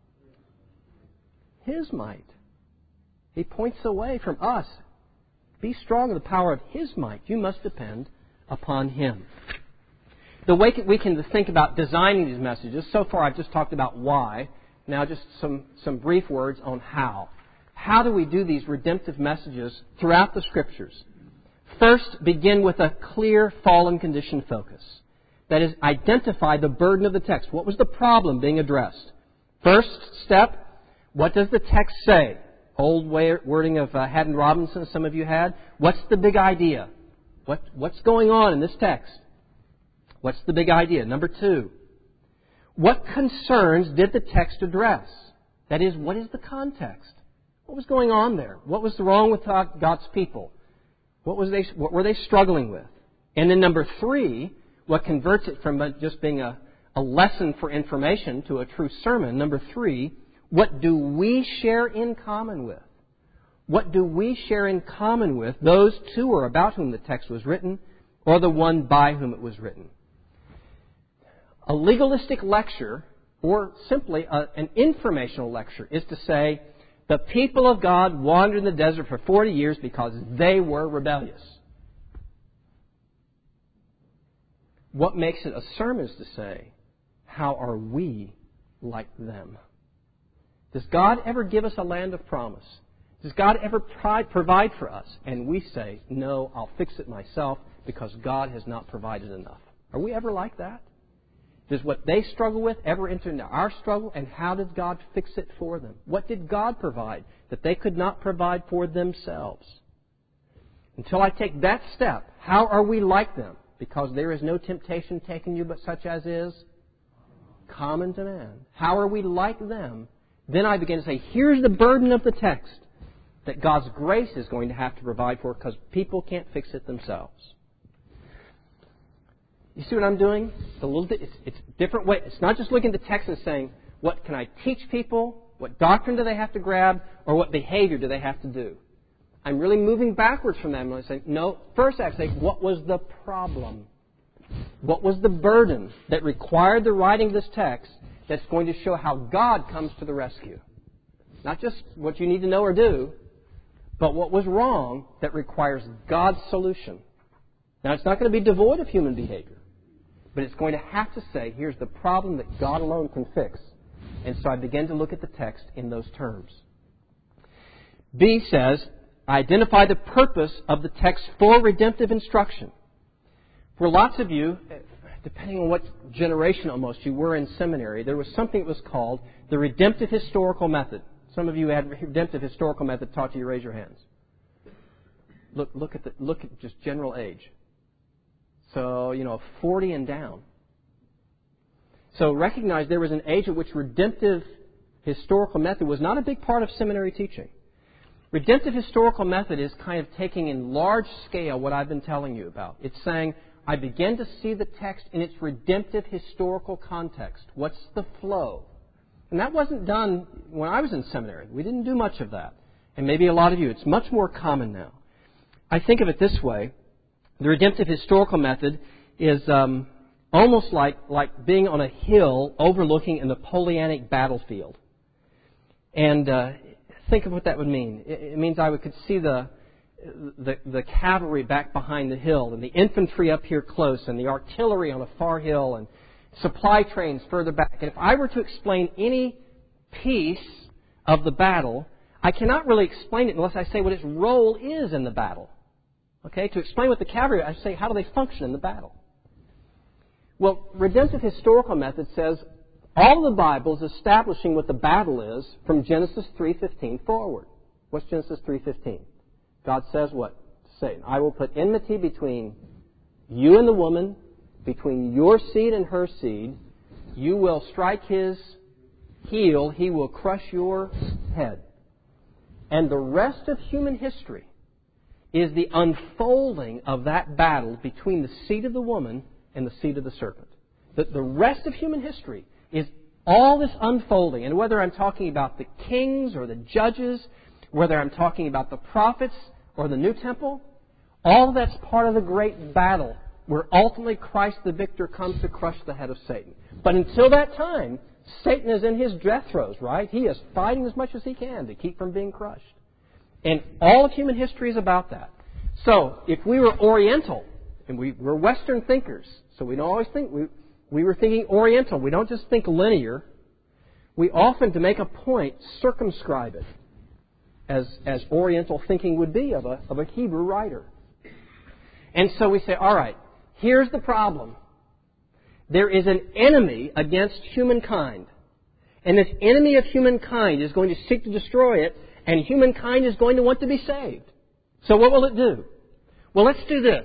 His might. He points away from us. Be strong in the power of His might. You must depend upon Him. The way we can think about designing these messages, so far I've just talked about why. Now just some, some brief words on how. How do we do these redemptive messages throughout the Scriptures? First, begin with a clear fallen condition focus. That is, identify the burden of the text. What was the problem being addressed? First step, what does the text say? Old wording of uh, Haddon Robinson, some of you had. What's the big idea? What, what's going on in this text? What's the big idea? Number two, what concerns did the text address? That is, what is the context? What was going on there? What was wrong with God's people? What was they? What were they struggling with? And then number three, what converts it from just being a, a lesson for information to a true sermon? Number three, what do we share in common with? What do we share in common with those to or about whom the text was written or the one by whom it was written? A legalistic lecture, or simply a, an informational lecture, is to say, the people of God wandered in the desert for forty years because they were rebellious. What makes it a sermon is to say, how are we like them? Does God ever give us a land of promise? Does God ever provide for us? And we say, no, I'll fix it myself because God has not provided enough. Are we ever like that? Does what they struggle with ever enter into our struggle? And how did God fix it for them? What did God provide that they could not provide for themselves? Until I take that step, how are we like them? Because there is no temptation taken you but such as is common to man. How are we like them? Then I begin to say, here's the burden of the text that God's grace is going to have to provide for because people can't fix it themselves. You see what I'm doing? It's a little. It's, it's a different way. It's not just looking at the text and saying, what can I teach people? What doctrine do they have to grab? Or what behavior do they have to do? I'm really moving backwards from that. And I say, no, first I have to say, what was the problem? What was the burden that required the writing of this text that's going to show how God comes to the rescue? Not just what you need to know or do, but what was wrong that requires God's solution. Now, it's not going to be devoid of human behavior. But it's going to have to say, here's the problem that God alone can fix. And so I begin to look at the text in those terms. B says, identify the purpose of the text for redemptive instruction. For lots of you, depending on what generation almost you were in seminary, there was something that was called the redemptive historical method. Some of you had redemptive historical method taught to you. Raise your hands. Look, look at the, look at just general age. So, you know, forty and down. So recognize there was an age at which redemptive historical method was not a big part of seminary teaching. Redemptive historical method is kind of taking in large scale what I've been telling you about. It's saying, I begin to see the text in its redemptive historical context. What's the flow? And that wasn't done when I was in seminary. We didn't do much of that. And maybe a lot of you. It's much more common now. I think of it this way. The redemptive historical method is um, almost like, like being on a hill overlooking a Napoleonic battlefield. And uh, think of what that would mean. It, it means I would, could see the, the, the cavalry back behind the hill, and the infantry up here close, and the artillery on a far hill, and supply trains further back. And if I were to explain any piece of the battle, I cannot really explain it unless I say what its role is in the battle. Okay, to explain what the cavalry, I say, how do they function in the battle? Well, redemptive historical method says all of the Bible is establishing what the battle is from Genesis three fifteen forward. What's Genesis three fifteen? God says what? Satan, I will put enmity between you and the woman, between your seed and her seed. You will strike his heel, he will crush your head. And the rest of human history is the unfolding of that battle between the seed of the woman and the seed of the serpent. The, the rest of human history is all this unfolding. And whether I'm talking about the kings or the judges, whether I'm talking about the prophets or the new temple, all that's part of the great battle where ultimately Christ the victor comes to crush the head of Satan. But until that time, Satan is in his death throes, right? He is fighting as much as he can to keep from being crushed. And all of human history is about that. So, if we were Oriental, and we, we're Western thinkers, so we don't always think, we, we were thinking Oriental. We don't just think linear. We often, to make a point, circumscribe it, as, as Oriental thinking would be of a, of a Hebrew writer. And so we say, all right, here's the problem. There is an enemy against humankind. And this enemy of humankind is going to seek to destroy it, and humankind is going to want to be saved. So what will it do? Well, let's do this.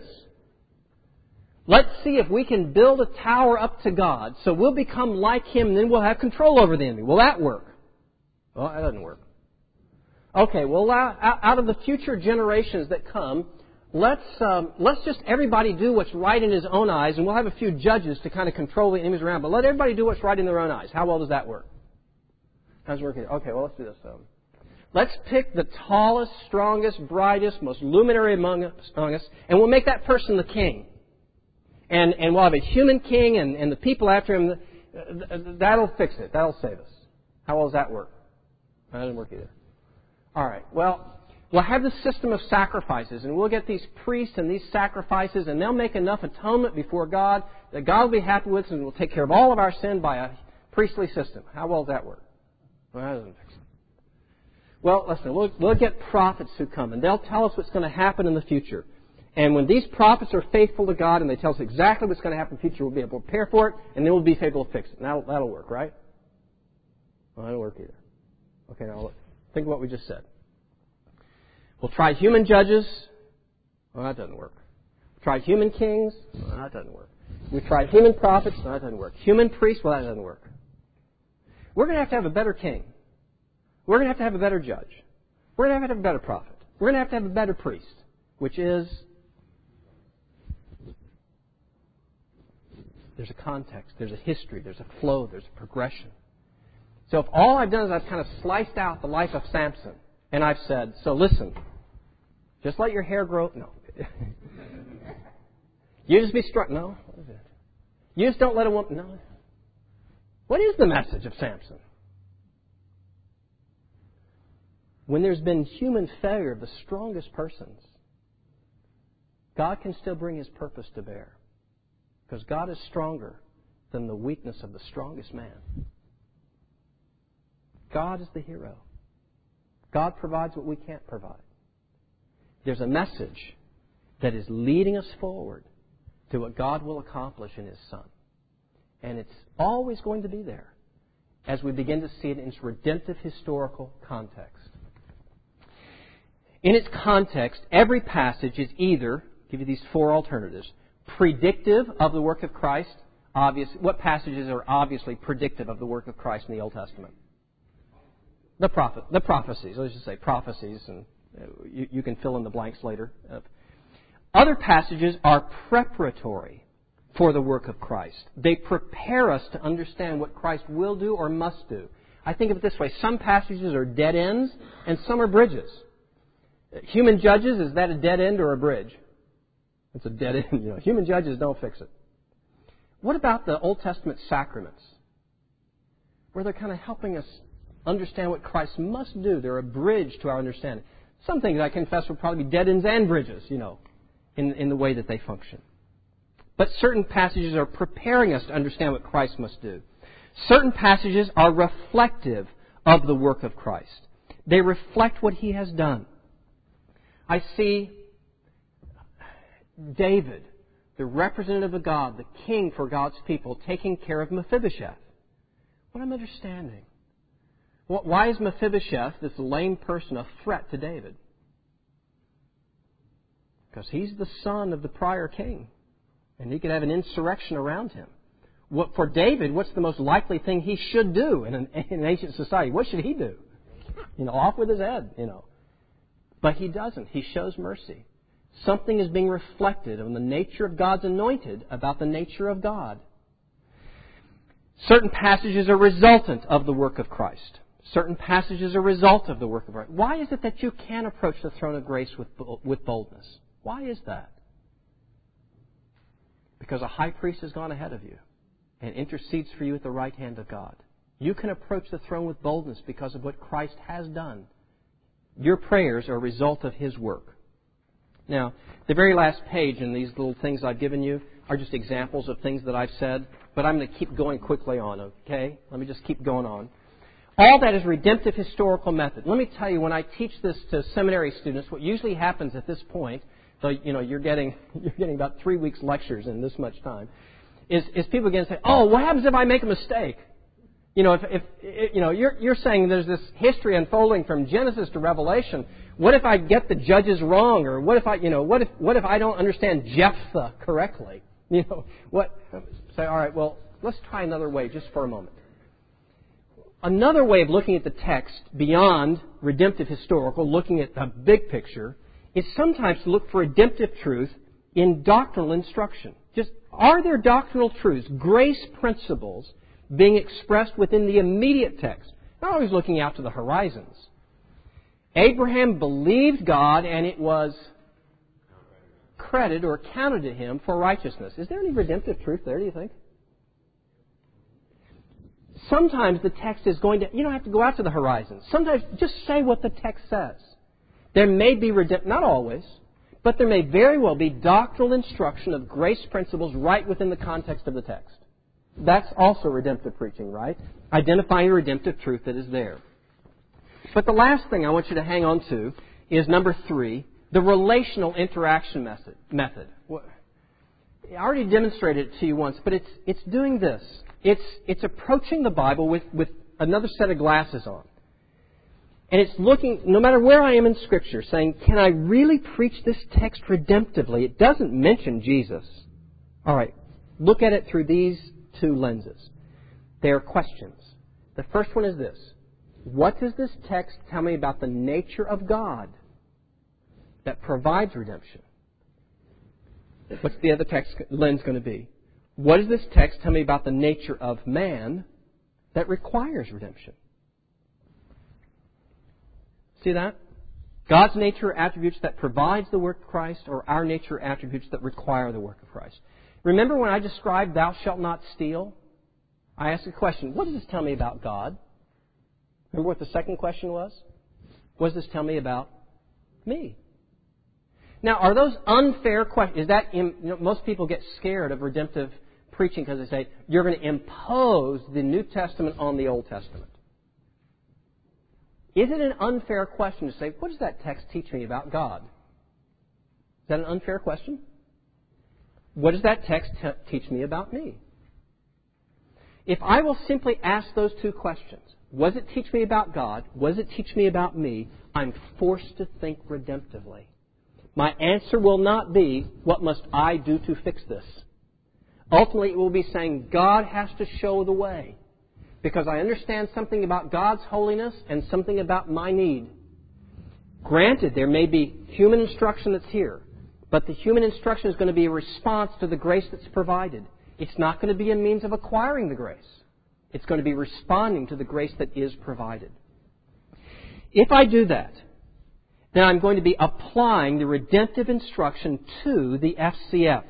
Let's see if we can build a tower up to God, so we'll become like Him, and then we'll have control over the enemy. Will that work? Well, that doesn't work. Okay, well, out of the future generations that come, let's um, let's just everybody do what's right in his own eyes, and we'll have a few judges to kind of control the enemies around. But let everybody do what's right in their own eyes. How well does that work? How's it working? Okay, well, let's do this. Um, let's pick the tallest, strongest, brightest, most luminary among us, among us, and we'll make that person the king. And and we'll have a human king, and, and the people after him. That'll fix it. That'll save us. How well does that work? That doesn't work either. All right. Well, we'll have this system of sacrifices, and we'll get these priests and these sacrifices, and they'll make enough atonement before God that God will be happy with us, and we'll take care of all of our sin by a priestly system. How well does that work? Well, that doesn't fix it. Well, listen, we'll, we'll get prophets who come, and they'll tell us what's going to happen in the future. And when these prophets are faithful to God and they tell us exactly what's going to happen in the future, we'll be able to prepare for it, and then we'll be able to fix it. And that'll, that'll work, right? Well, that'll work either. Okay, now think of what we just said. We'll try human judges. Well, that doesn't work. We'll try human kings. Well, that doesn't work. We tried human prophets. Well, that doesn't work. Human priests. Well, that doesn't work. We're going to have to have a better king. We're going to have to have a better judge. We're going to have to have a better prophet. We're going to have to have a better priest, which is there's a context, there's a history, there's a flow, there's a progression. So if all I've done is I've kind of sliced out the life of Samson, and I've said, so listen, just let your hair grow. No. You just be struck. No. What is it? You just don't let a woman. No. What is the message of Samson? When there's been human failure of the strongest persons, God can still bring His purpose to bear. Because God is stronger than the weakness of the strongest man. God is the hero. God provides what we can't provide. There's a message that is leading us forward to what God will accomplish in His Son. And it's always going to be there as we begin to see it in its redemptive historical context. In its context, every passage is either, I'll give you these four alternatives, predictive of the work of Christ? Obvious. What passages are obviously predictive of the work of Christ in the Old Testament? The prophet, the prophecies. Let's just say prophecies, and you, you can fill in the blanks later. Other passages are preparatory for the work of Christ. They prepare us to understand what Christ will do or must do. I think of it this way. Some passages are dead ends and some are bridges. Human judges, is that a dead end or a bridge? It's a dead end. You know, human judges don't fix it. What about the Old Testament sacraments? Where they're kind of helping us understand what Christ must do. They're a bridge to our understanding. Some things, I confess, will probably be dead ends and bridges, you know, in, in the way that they function. But certain passages are preparing us to understand what Christ must do. Certain passages are reflective of the work of Christ. They reflect what He has done. I see David, the representative of God, the king for God's people, taking care of Mephibosheth. What I'm understanding. Why is Mephibosheth, this lame person, a threat to David? Because he's the son of the prior king. And he could have an insurrection around him. What, for David, what's the most likely thing he should do in an, in an ancient society? What should he do? You know, off with his head, you know. But he doesn't. He shows mercy. Something is being reflected on the nature of God's anointed about the nature of God. Certain passages are resultant of the work of Christ. Certain passages are a result of the work of Christ. Why is it that you can approach the throne of grace with, with boldness? Why is that? Because a high priest has gone ahead of you and intercedes for you at the right hand of God. You can approach the throne with boldness because of what Christ has done. Your prayers are a result of His work. Now, the very last page in these little things I've given you are just examples of things that I've said, but I'm going to keep going quickly on, okay? Let me just keep going on. All that is redemptive historical method. Let me tell you, when I teach this to seminary students, what usually happens at this point, so you know you're getting you're getting about three weeks lectures in this much time, is is people again say, "Oh, what happens if I make a mistake?" You know, if, if, if you know, you're you're saying there's this history unfolding from Genesis to Revelation. What if I get the judges wrong, or what if I, you know, what if what if I don't understand Jephthah correctly? You know, what? Say, all right, well, let's try another way, just for a moment. Another way of looking at the text beyond redemptive historical, looking at the big picture, is sometimes to look for redemptive truth in doctrinal instruction. Just, are there doctrinal truths, grace principles, being expressed within the immediate text? Not always looking out to the horizons. Abraham believed God, and it was credited or counted to him for righteousness. Is there any redemptive truth there, do you think? Sometimes the text is going to, you don't have to go out to the horizon. Sometimes just say what the text says. There may be, redempt, not always, but there may very well be doctrinal instruction of grace principles right within the context of the text. That's also redemptive preaching, right? Identifying the redemptive truth that is there. But the last thing I want you to hang on to is number three, the relational interaction method. method. I already demonstrated it to you once, but it's it's doing this. It's it's approaching the Bible with, with another set of glasses on. And it's looking, no matter where I am in Scripture, saying, can I really preach this text redemptively? It doesn't mention Jesus. All right, look at it through these two lenses. They are questions. The first one is this. What does this text tell me about the nature of God that provides redemption? What's the other text lens going to be? What does this text tell me about the nature of man that requires redemption? See that? God's nature or attributes that provides the work of Christ, or our nature or attributes that require the work of Christ. Remember when I described thou shalt not steal? I asked a question. What does this tell me about God? Remember what the second question was? What does this tell me about me? Now, are those unfair questions? Is that, you know, most people get scared of redemptive preaching because they say, you're going to impose the New Testament on the Old Testament. Is it an unfair question to say, what does that text teach me about God? Is that an unfair question? What does that text te- teach me about me? If I will simply ask those two questions, what does it teach me about God? What does it teach me about me? I'm forced to think redemptively. My answer will not be, what must I do to fix this? Ultimately, it will be saying, God has to show the way. Because I understand something about God's holiness and something about my need. Granted, there may be human instruction that's here. But the human instruction is going to be a response to the grace that's provided. It's not going to be a means of acquiring the grace. It's going to be responding to the grace that is provided. If I do that, then I'm going to be applying the redemptive instruction to the F C F.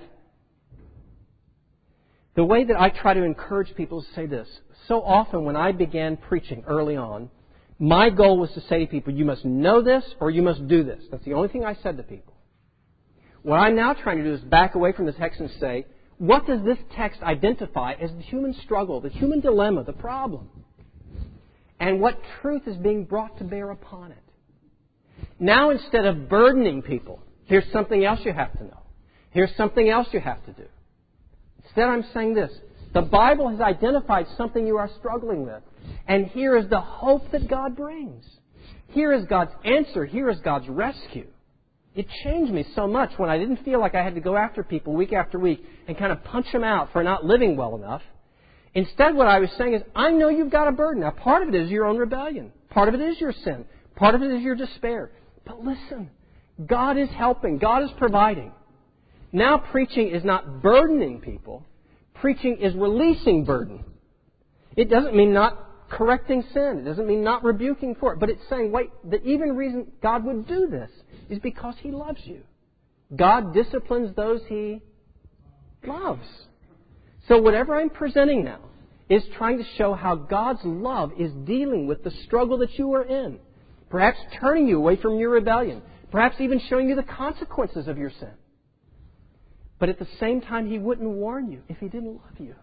The way that I try to encourage people is to say this. So often when I began preaching early on, my goal was to say to people, you must know this or you must do this. That's the only thing I said to people. What I'm now trying to do is back away from the text and say, what does this text identify as the human struggle, the human dilemma, the problem? And what truth is being brought to bear upon it? Now, instead of burdening people, here's something else you have to know. Here's something else you have to do. Instead, I'm saying this. The Bible has identified something you are struggling with. And here is the hope that God brings. Here is God's answer. Here is God's rescue. It changed me so much when I didn't feel like I had to go after people week after week and kind of punch them out for not living well enough. Instead, what I was saying is, I know you've got a burden. Now, part of it is your own rebellion. Part of it is your sin. Part of it is your despair. But listen, God is helping. God is providing. Now, preaching is not burdening people. Preaching is releasing burden. It doesn't mean not correcting sin. It doesn't mean not rebuking for it. But it's saying, wait, the even reason God would do this is because He loves you. God disciplines those He loves. So whatever I'm presenting now is trying to show how God's love is dealing with the struggle that you are in. Perhaps turning you away from your rebellion. Perhaps even showing you the consequences of your sin. But at the same time, He wouldn't warn you if He didn't love you.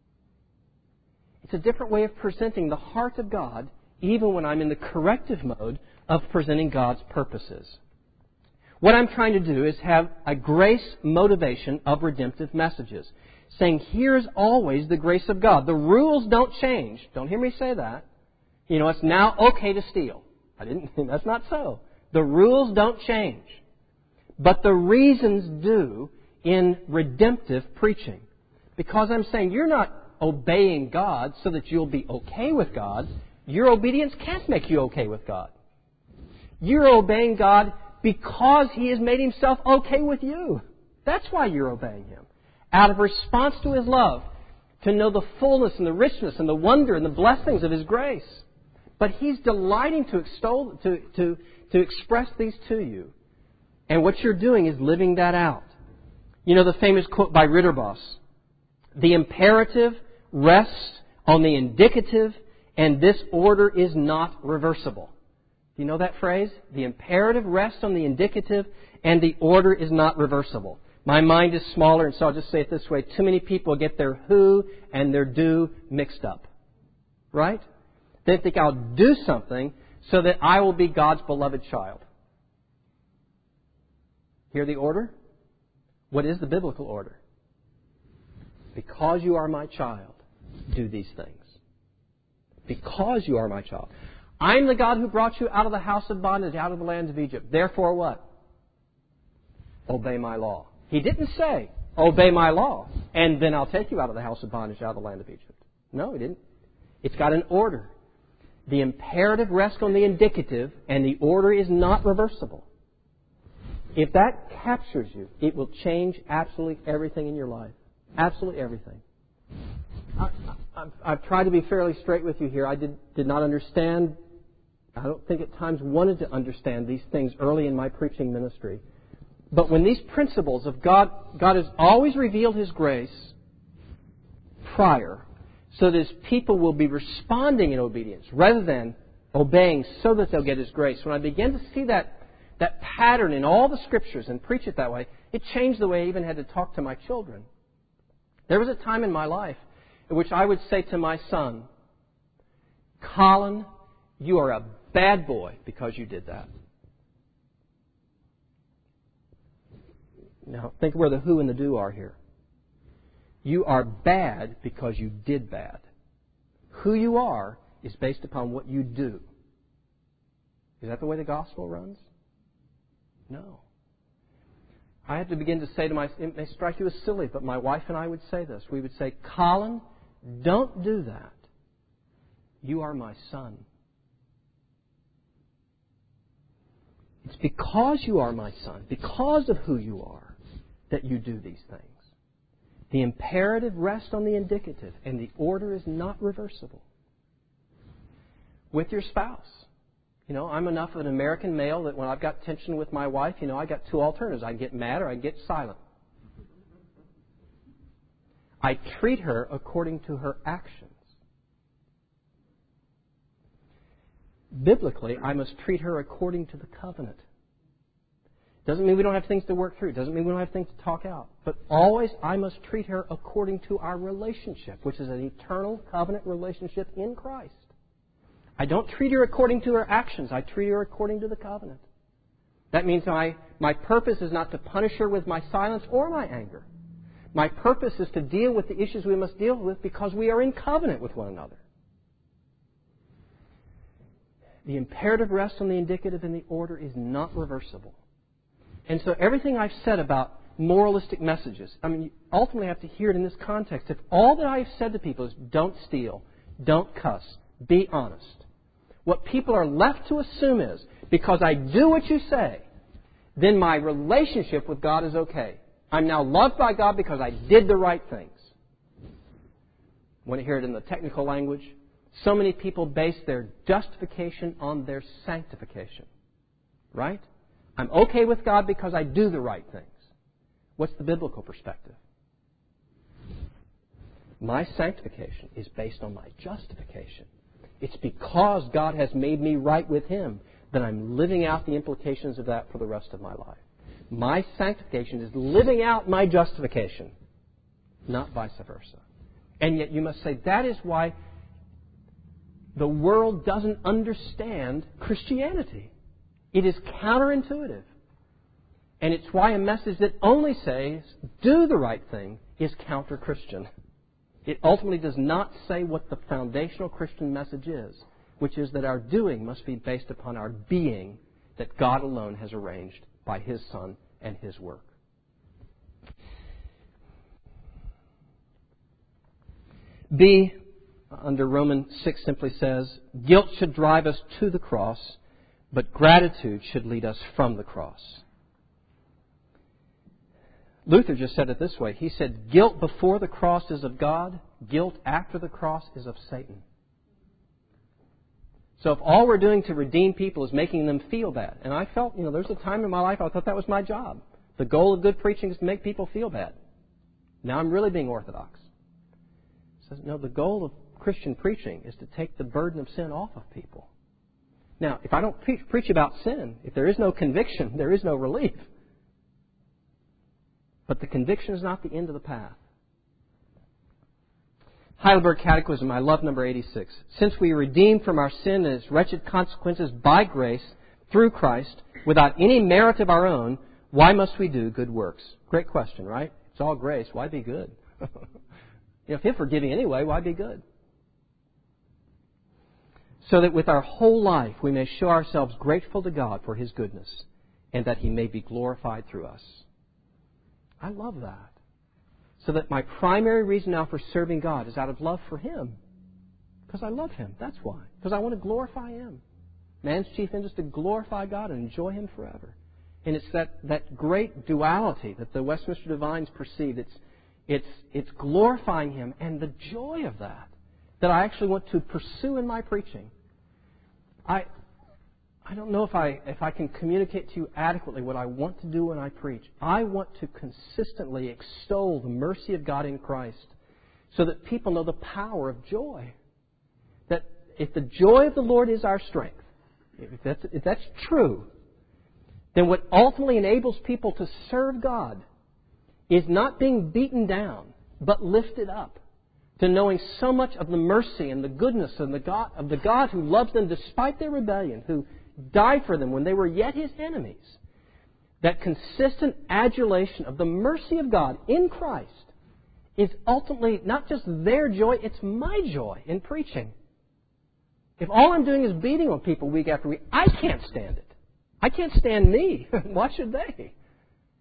It's a different way of presenting the heart of God, even when I'm in the corrective mode of presenting God's purposes. What I'm trying to do is have a grace motivation of redemptive messages. Saying, here's always the grace of God. The rules don't change. Don't hear me say that. You know, it's now okay to steal. I didn't. That's not so. The rules don't change. But the reasons do in redemptive preaching. Because I'm saying you're not obeying God so that you'll be okay with God. Your obedience can't make you okay with God. You're obeying God because He has made Himself okay with you. That's why you're obeying Him. Out of response to His love, to know the fullness and the richness and the wonder and the blessings of His grace. But He's delighting to extol, to, to, to express these to you. And what you're doing is living that out. You know the famous quote by Ritterboss. The imperative rests on the indicative, and this order is not reversible. Do you know that phrase? The imperative rests on the indicative, and the order is not reversible. My mind is smaller, and so I'll just say it this way. Too many people get their who and their do mixed up. Right? They think I'll do something so that I will be God's beloved child. Hear the order? What is the biblical order? Because you are my child, do these things. Because you are my child. I'm the God who brought you out of the house of bondage, out of the land of Egypt. Therefore what? Obey my law. He didn't say, obey my law, and then I'll take you out of the house of bondage, out of the land of Egypt. No, He didn't. It's got an order. The imperative rests on the indicative, and the order is not reversible. If that captures you, it will change absolutely everything in your life. Absolutely everything. I, I, I've tried to be fairly straight with you here. I did, did not understand, I don't think at times wanted to understand these things early in my preaching ministry. But when these principles of God, God has always revealed His grace prior, so that His people will be responding in obedience rather than obeying so that they'll get His grace. When I began to see that, that pattern in all the Scriptures and preach it that way, it changed the way I even had to talk to my children. There was a time in my life in which I would say to my son, Colin, you are a bad boy because you did that. Now, think where the who and the do are here. You are bad because you did bad. Who you are is based upon what you do. Is that the way the gospel runs? No. I had to begin to say to my, it may strike you as silly, but my wife and I would say this. We would say, Colin, don't do that. You are my son. It's because you are my son, because of who you are, that you do these things. The imperative rests on the indicative, and the order is not reversible. With your spouse. You know, I'm enough of an American male that when I've got tension with my wife, you know, I got two alternatives. I get mad or I get silent. I treat her according to her actions. Biblically, I must treat her according to the covenant. Doesn't mean we don't have things to work through. Doesn't mean we don't have things to talk out. But always I must treat her according to our relationship, which is an eternal covenant relationship in Christ. I don't treat her according to her actions. I treat her according to the covenant. That means my, my purpose is not to punish her with my silence or my anger. My purpose is to deal with the issues we must deal with because we are in covenant with one another. The imperative rests on the indicative, and the order is not reversible. And so everything I've said about moralistic messages, I mean, you ultimately have to hear it in this context. If all that I've said to people is don't steal, don't cuss, be honest, what people are left to assume is, because I do what you say, then my relationship with God is okay. I'm now loved by God because I did the right things. Want to hear it in the technical language? So many people base their justification on their sanctification. Right? I'm okay with God because I do the right things. What's the biblical perspective? My sanctification is based on my justification. It's because God has made me right with Him that I'm living out the implications of that for the rest of my life. My sanctification is living out my justification, not vice versa. And yet you must say that is why the world doesn't understand Christianity. It is counterintuitive. And it's why a message that only says, do the right thing, is counter-Christian. It ultimately does not say what the foundational Christian message is, which is that our doing must be based upon our being that God alone has arranged by His Son and His work. B, under Romans six, simply says, guilt should drive us to the cross, but gratitude should lead us from the cross. Luther just said it this way. He said, guilt before the cross is of God, guilt after the cross is of Satan. So if all we're doing to redeem people is making them feel bad, and I felt, you know, there's a time in my life I thought that was my job. The goal of good preaching is to make people feel bad. Now I'm really being orthodox. He says, no, the goal of Christian preaching is to take the burden of sin off of people. Now, if I don't pre- preach about sin, if there is no conviction, there is no relief. But the conviction is not the end of the path. Heidelberg Catechism, I love number eighty-six. Since we are redeemed from our sin and its wretched consequences by grace through Christ, without any merit of our own, why must we do good works? Great question, right? It's all grace. Why be good? You know, if He'll forgive you anyway, why be good? So that with our whole life we may show ourselves grateful to God for His goodness and that He may be glorified through us. I love that. So that my primary reason now for serving God is out of love for Him. Because I love Him. That's why. Because I want to glorify Him. Man's chief end is to glorify God and enjoy Him forever. And it's that, that great duality that the Westminster Divines perceive. It's, it's, it's glorifying Him and the joy of that that I actually want to pursue in my preaching. I I don't know if I if I can communicate to you adequately what I want to do when I preach. I want to consistently extol the mercy of God in Christ so that people know the power of joy. That if the joy of the Lord is our strength, if that's, if that's true, then what ultimately enables people to serve God is not being beaten down, but lifted up to knowing so much of the mercy and the goodness of the God, of the God who loves them despite their rebellion, who died for them when they were yet His enemies. That consistent adulation of the mercy of God in Christ is ultimately not just their joy, it's my joy in preaching. If all I'm doing is beating on people week after week, I can't stand it. I can't stand me. Why should they?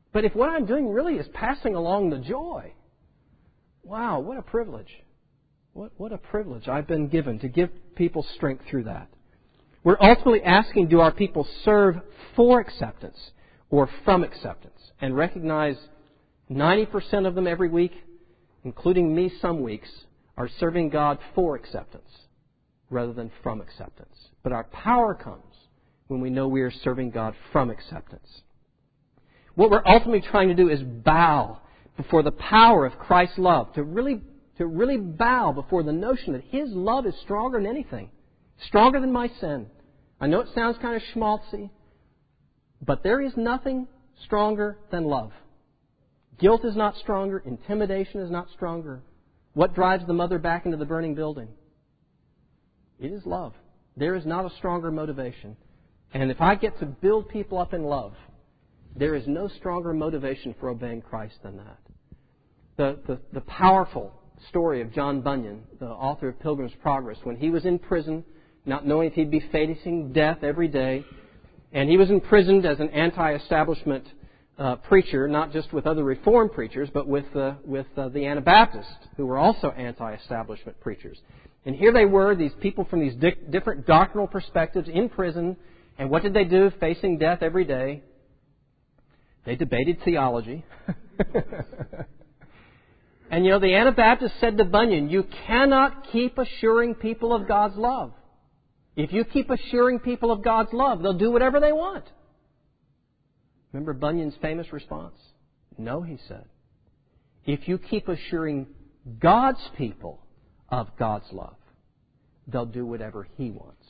But if what I'm doing really is passing along the joy, wow, what a privilege. What, what a privilege I've been given to give people strength through that. We're ultimately asking, do our people serve for acceptance or from acceptance? And recognize ninety percent of them every week, including me some weeks, are serving God for acceptance rather than from acceptance. But our power comes when we know we are serving God from acceptance. What we're ultimately trying to do is bow before the power of Christ's love, to really, to really bow before the notion that His love is stronger than anything, stronger than my sin. I know it sounds kind of schmaltzy, but there is nothing stronger than love. Guilt is not stronger. Intimidation is not stronger. What drives the mother back into the burning building? It is love. There is not a stronger motivation. And if I get to build people up in love, there is no stronger motivation for obeying Christ than that. The, the, the powerful story of John Bunyan, the author of Pilgrim's Progress, when he was in prison, not knowing if he'd be facing death every day, and he was imprisoned as an anti-establishment uh, preacher, not just with other Reformed preachers, but with, uh, with uh, the Anabaptists, who were also anti-establishment preachers. And here they were, these people from these di- different doctrinal perspectives in prison, and what did they do facing death every day? They debated theology. And you know, the Anabaptists said to Bunyan, you cannot keep assuring people of God's love. If you keep assuring people of God's love, they'll do whatever they want. Remember Bunyan's famous response? No, he said. If you keep assuring God's people of God's love, they'll do whatever He wants.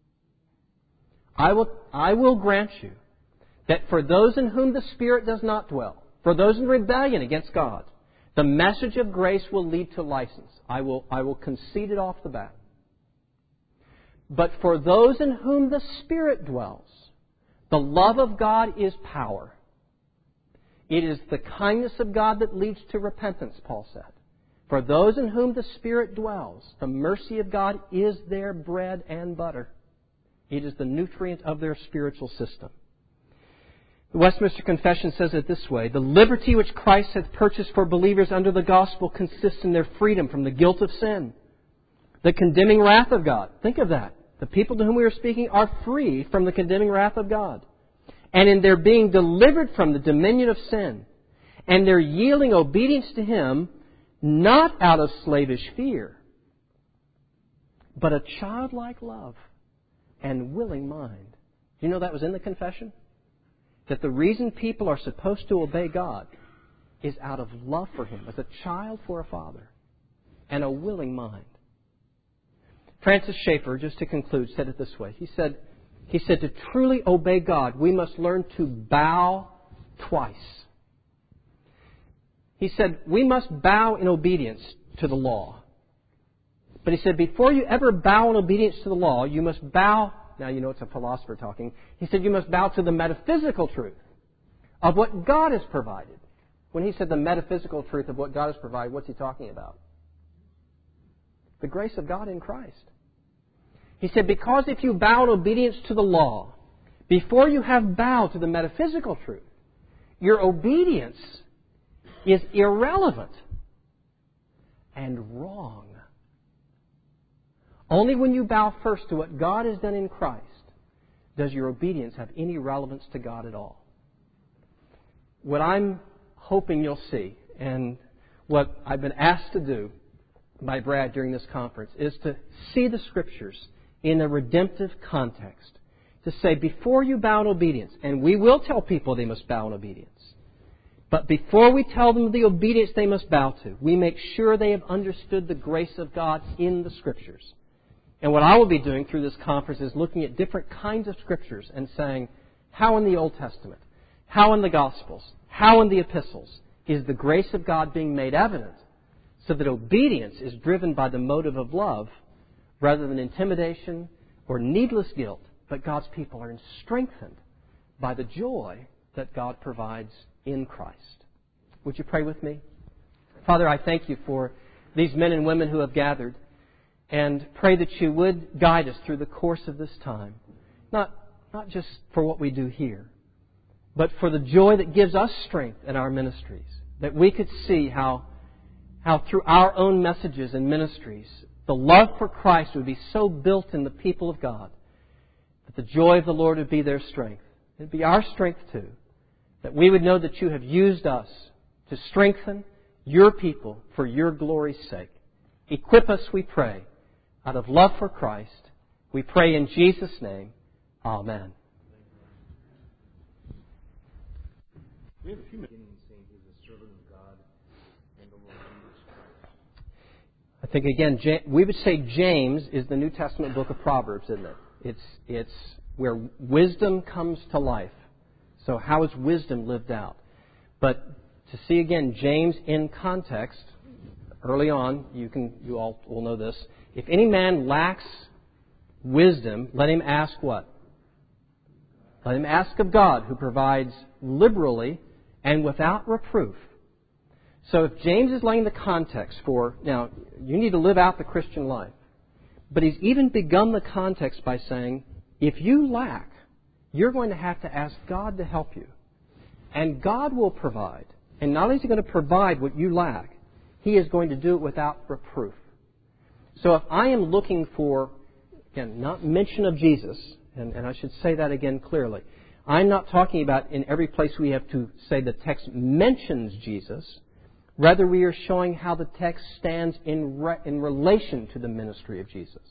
I will, I will grant you that for those in whom the Spirit does not dwell, for those in rebellion against God, the message of grace will lead to license. I will, I will concede it off the bat. But for those in whom the Spirit dwells, the love of God is power. It is the kindness of God that leads to repentance, Paul said. For those in whom the Spirit dwells, the mercy of God is their bread and butter. It is the nutrient of their spiritual system. The Westminster Confession says it this way: the liberty which Christ hath purchased for believers under the gospel consists in their freedom from the guilt of sin, the condemning wrath of God. Think of that. The people to whom we are speaking are free from the condemning wrath of God, and in their being delivered from the dominion of sin, and their yielding obedience to Him, not out of slavish fear, but a childlike love and willing mind. Do you know that was in the confession? That the reason people are supposed to obey God is out of love for Him, as a child for a father, and a willing mind. Francis Schaeffer, just to conclude, said it this way. He said, he said, to truly obey God, we must learn to bow twice. He said, we must bow in obedience to the law. But he said, before you ever bow in obedience to the law, you must bow. Now, you know it's a philosopher talking. He said, you must bow to the metaphysical truth of what God has provided. When he said the metaphysical truth of what God has provided, what's he talking about? The grace of God in Christ. He said, because if you bow in obedience to the law, before you have bowed to the metaphysical truth, your obedience is irrelevant and wrong. Only when you bow first to what God has done in Christ does your obedience have any relevance to God at all. What I'm hoping you'll see, and what I've been asked to do by Brad during this conference, is to see the Scriptures in a redemptive context. To say, before you bow in obedience, and we will tell people they must bow in obedience, but before we tell them the obedience they must bow to, we make sure they have understood the grace of God in the Scriptures. And what I will be doing through this conference is looking at different kinds of Scriptures and saying, how in the Old Testament, how in the Gospels, how in the Epistles is the grace of God being made evident, so that obedience is driven by the motive of love rather than intimidation or needless guilt, but God's people are strengthened by the joy that God provides in Christ. Would you pray with me? Father, I thank You for these men and women who have gathered, and pray that You would guide us through the course of this time, not, not just for what we do here, but for the joy that gives us strength in our ministries, that we could see how, how through our own messages and ministries, the love for Christ would be so built in the people of God that the joy of the Lord would be their strength. It would be our strength too, that we would know that you have used us to strengthen your people for your glory's sake. Equip us, we pray, out of love for Christ. We pray in Jesus' name. Amen. We have a few minutes saying he's a servant of God and the Lord Jesus Christ. I think again, we would say James is the New Testament book of Proverbs, isn't it? It's it's where wisdom comes to life. So how is wisdom lived out? But to see again James in context, early on, you can you all will know this. If any man lacks wisdom, let him ask what? Let him ask of God, who provides liberally and without reproof. So if James is laying the context for, now, you need to live out the Christian life. But he's even begun the context by saying, if you lack, you're going to have to ask God to help you. And God will provide. And not only is He going to provide what you lack, He is going to do it without reproof. So if I am looking for, again, not mention of Jesus, and, and I should say that again clearly, I'm not talking about in every place we have to say the text mentions Jesus. Rather, we are showing how the text stands in re- in relation to the ministry of Jesus.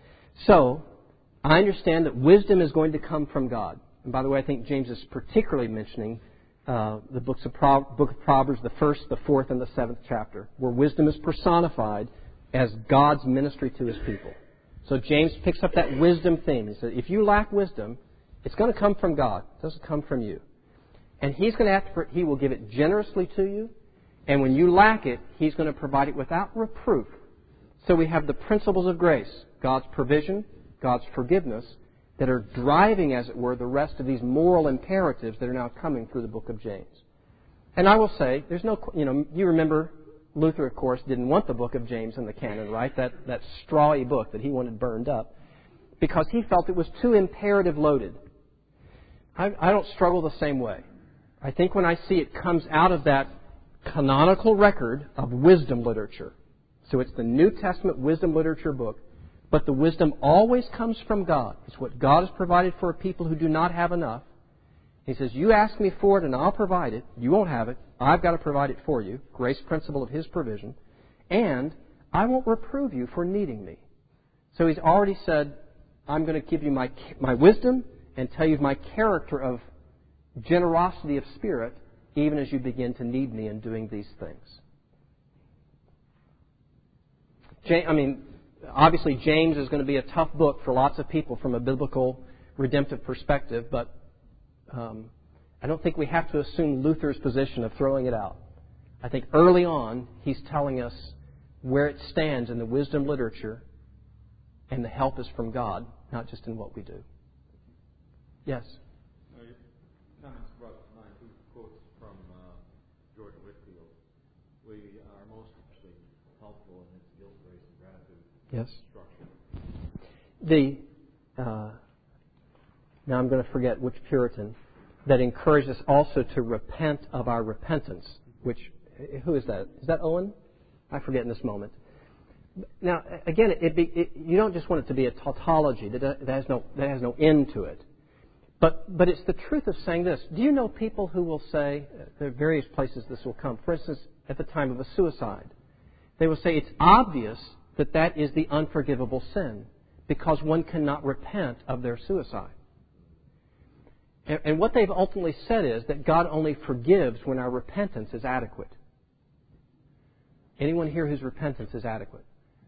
So, I understand that wisdom is going to come from God. And by the way, I think James is particularly mentioning uh, the books of Pro- book of Proverbs, the first, the fourth, and the seventh chapter, where wisdom is personified as God's ministry to His people. So James picks up that wisdom theme. He says, if you lack wisdom, it's going to come from God. It doesn't come from you. And He's going to have to, He will give it generously to you. And when you lack it, He's going to provide it without reproof. So we have the principles of grace, God's provision, God's forgiveness, that are driving, as it were, the rest of these moral imperatives that are now coming through the book of James. And I will say, there's no, you know, you remember Luther, of course, didn't want the book of James in the canon, right? That, that strawy book that he wanted burned up, because he felt it was too imperative loaded. I, I don't struggle the same way. I think when I see it comes out of that canonical record of wisdom literature, so it's the New Testament wisdom literature book, but the wisdom always comes from God. It's what God has provided for people who do not have enough. He says, you ask me for it and I'll provide it. You won't have it. I've got to provide it for you. Grace principle of His provision. And I won't reprove you for needing me. So He's already said, I'm going to give you my, my wisdom and tell you my character of generosity of spirit, even as you begin to need me in doing these things. I mean, obviously James is going to be a tough book for lots of people from a biblical redemptive perspective, but um, I don't think we have to assume Luther's position of throwing it out. I think early on he's telling us where it stands in the wisdom literature, and the help is from God, not just in what we do. Yes? Uh, your comments brought to mind two quotes from uh, George Whitefield. We are most helpful in its guilt, grace, and gratitude Yes. structure. The uh, now I'm going to forget which Puritan that encouraged us also to repent of our repentance. Which who is that? Is that Owen? I forget in this moment. Now again, it, be, it, you don't just want it to be a tautology that, that has no that has no end to it. But but it's the truth of saying this. Do you know people who will say, there are various places this will come. For instance, at the time of a suicide, they will say it's obvious that that is the unforgivable sin because one cannot repent of their suicide. And, and what they've ultimately said is that God only forgives when our repentance is adequate. Anyone here whose repentance is adequate?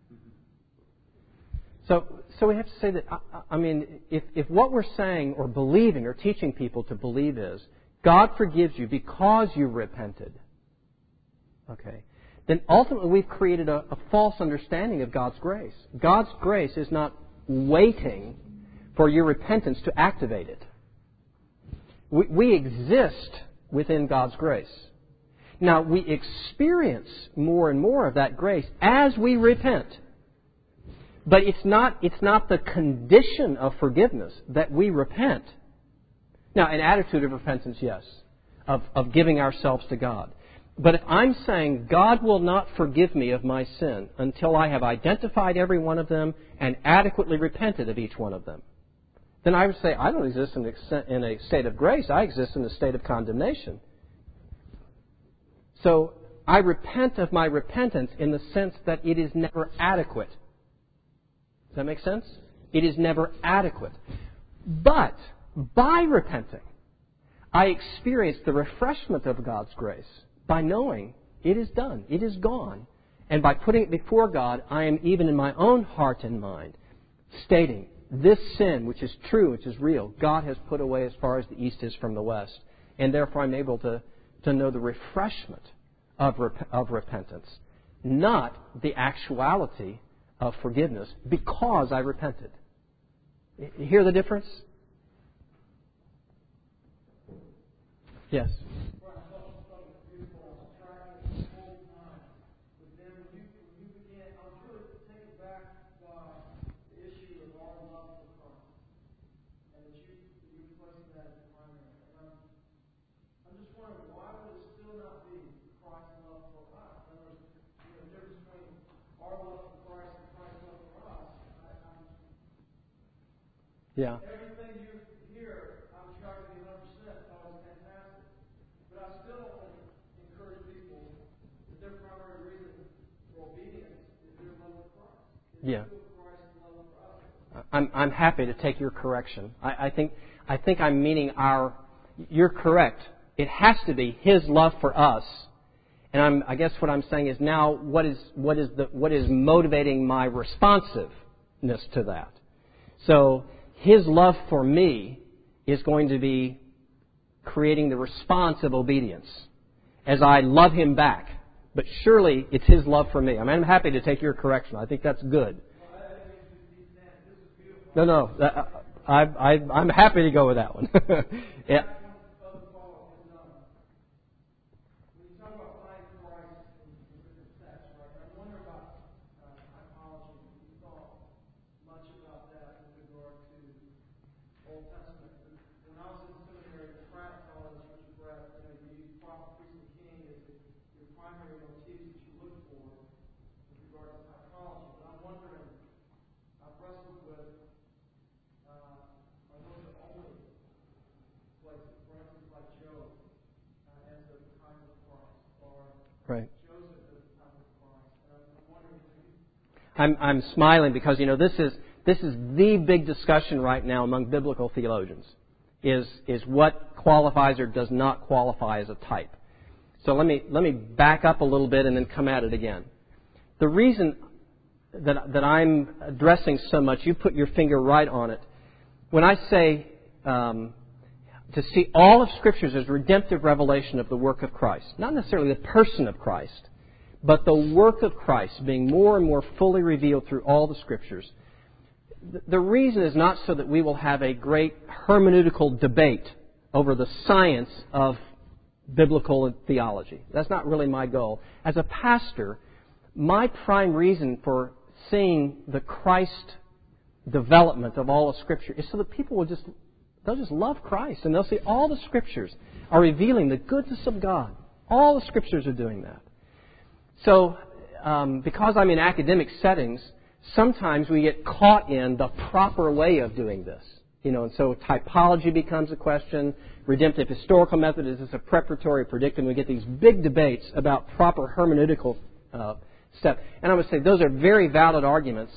So, so we have to say that, I, I mean, if, if what we're saying or believing or teaching people to believe is God forgives you because you repented, okay, then ultimately we've created a, a false understanding of God's grace. God's grace is not waiting for your repentance to activate it. We, we exist within God's grace. Now, we experience more and more of that grace as we repent. But it's not, it's not the condition of forgiveness that we repent. Now, an attitude of repentance, yes, of, of giving ourselves to God. But if I'm saying God will not forgive me of my sin until I have identified every one of them and adequately repented of each one of them, then I would say I don't exist in a, in a state of grace. I exist in a state of condemnation. So I repent of my repentance in the sense that it is never adequate. Does that make sense? It is never adequate. But by repenting, I experience the refreshment of God's grace by knowing it is done, it is gone. And by putting it before God, I am even in my own heart and mind stating, this sin, which is true, which is real, God has put away as far as the east is from the west. And therefore I'm able to, to know the refreshment of, rep- of repentance, not the actuality of forgiveness, because I repented. You hear the difference? Yes. Yeah. Everything you hear, I'm trying to be one hundred percent. Oh, it's fantastic. But I still want to encourage people that their primary reason for obedience is their love of Christ. Yeah. Christ's love for us. I'm I'm happy to take your correction. I, I think I think I'm meaning our. You're correct. It has to be His love for us, and I'm. I guess what I'm saying is now what is what is the what is motivating my responsiveness to that. So His love for me is going to be creating the response of obedience as I love Him back. But surely it's His love for me. I mean, I'm happy to take your correction. I think that's good. No, no. I, I, I'm happy to go with that one. Yeah. Right. I'm I'm smiling because you know this is this is the big discussion right now among biblical theologians is is what qualifies or does not qualify as a type. So let me let me back up a little bit and then come at it again. The reason that that I'm addressing so much, you put your finger right on it. When I say um, to see all of Scriptures as redemptive revelation of the work of Christ. Not necessarily the person of Christ, but the work of Christ being more and more fully revealed through all the Scriptures. The reason is not so that we will have a great hermeneutical debate over the science of biblical theology. That's not really my goal. As a pastor, my prime reason for seeing the Christ development of all of Scripture is so that people will just They'll just love Christ, and they'll see all the Scriptures are revealing the goodness of God. All the Scriptures are doing that. So, um, because I'm in academic settings, sometimes we get caught in the proper way of doing this. You know, and so typology becomes a question. Redemptive historical method is this a preparatory predictive. We get these big debates about proper hermeneutical uh, step. And I would say those are very valid arguments.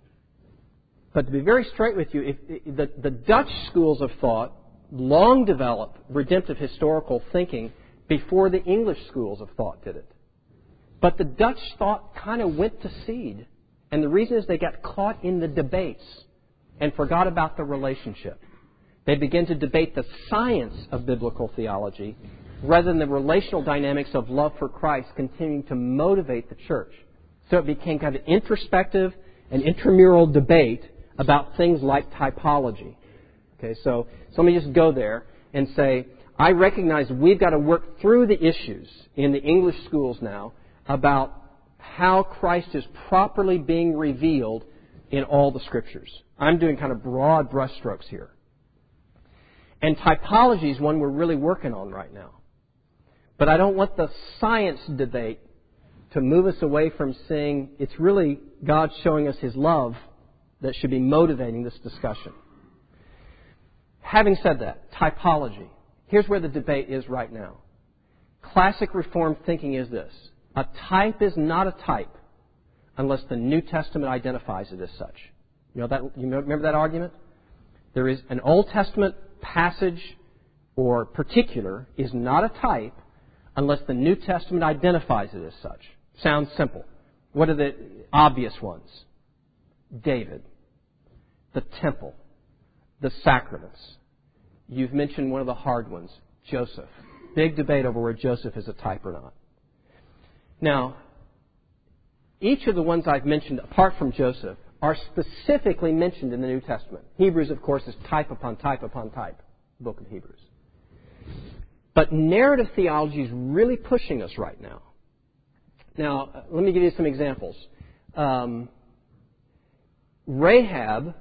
But to be very straight with you, if, if the, the Dutch schools of thought long developed redemptive historical thinking before the English schools of thought did it. But the Dutch thought kind of went to seed. And the reason is they got caught in the debates and forgot about the relationship. They began to debate the science of biblical theology rather than the relational dynamics of love for Christ continuing to motivate the church. So it became kind of introspective and intramural debate about things like typology. Okay, so, so let me just go there and say, I recognize we've got to work through the issues in the English schools now about how Christ is properly being revealed in all the Scriptures. I'm doing kind of broad brushstrokes here. And typology is one we're really working on right now. But I don't want the science debate to move us away from seeing it's really God showing us His love that should be motivating this discussion. Having said that, typology. Here's where the debate is right now. Classic Reformed thinking is this. A type is not a type unless the New Testament identifies it as such. You know that? You remember that argument? There is an Old Testament passage or particular is not a type unless the New Testament identifies it as such. Sounds simple. What are the obvious ones? David, the temple, the sacraments. You've mentioned one of the hard ones, Joseph. Big debate over where Joseph is a type or not. Now, each of the ones I've mentioned, apart from Joseph, are specifically mentioned in the New Testament. Hebrews, of course, is type upon type upon type, the book of Hebrews. But narrative theology is really pushing us right now. Now, let me give you some examples. Um, Rahab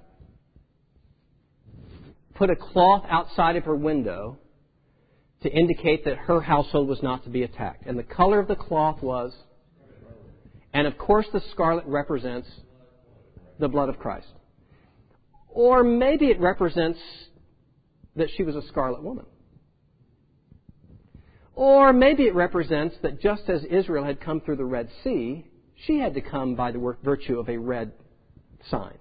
put a cloth outside of her window to indicate that her household was not to be attacked. And the color of the cloth was, and of course the scarlet represents the blood of Christ. Or maybe it represents that she was a scarlet woman. Or maybe it represents that just as Israel had come through the Red Sea, she had to come by the virtue of a red sign.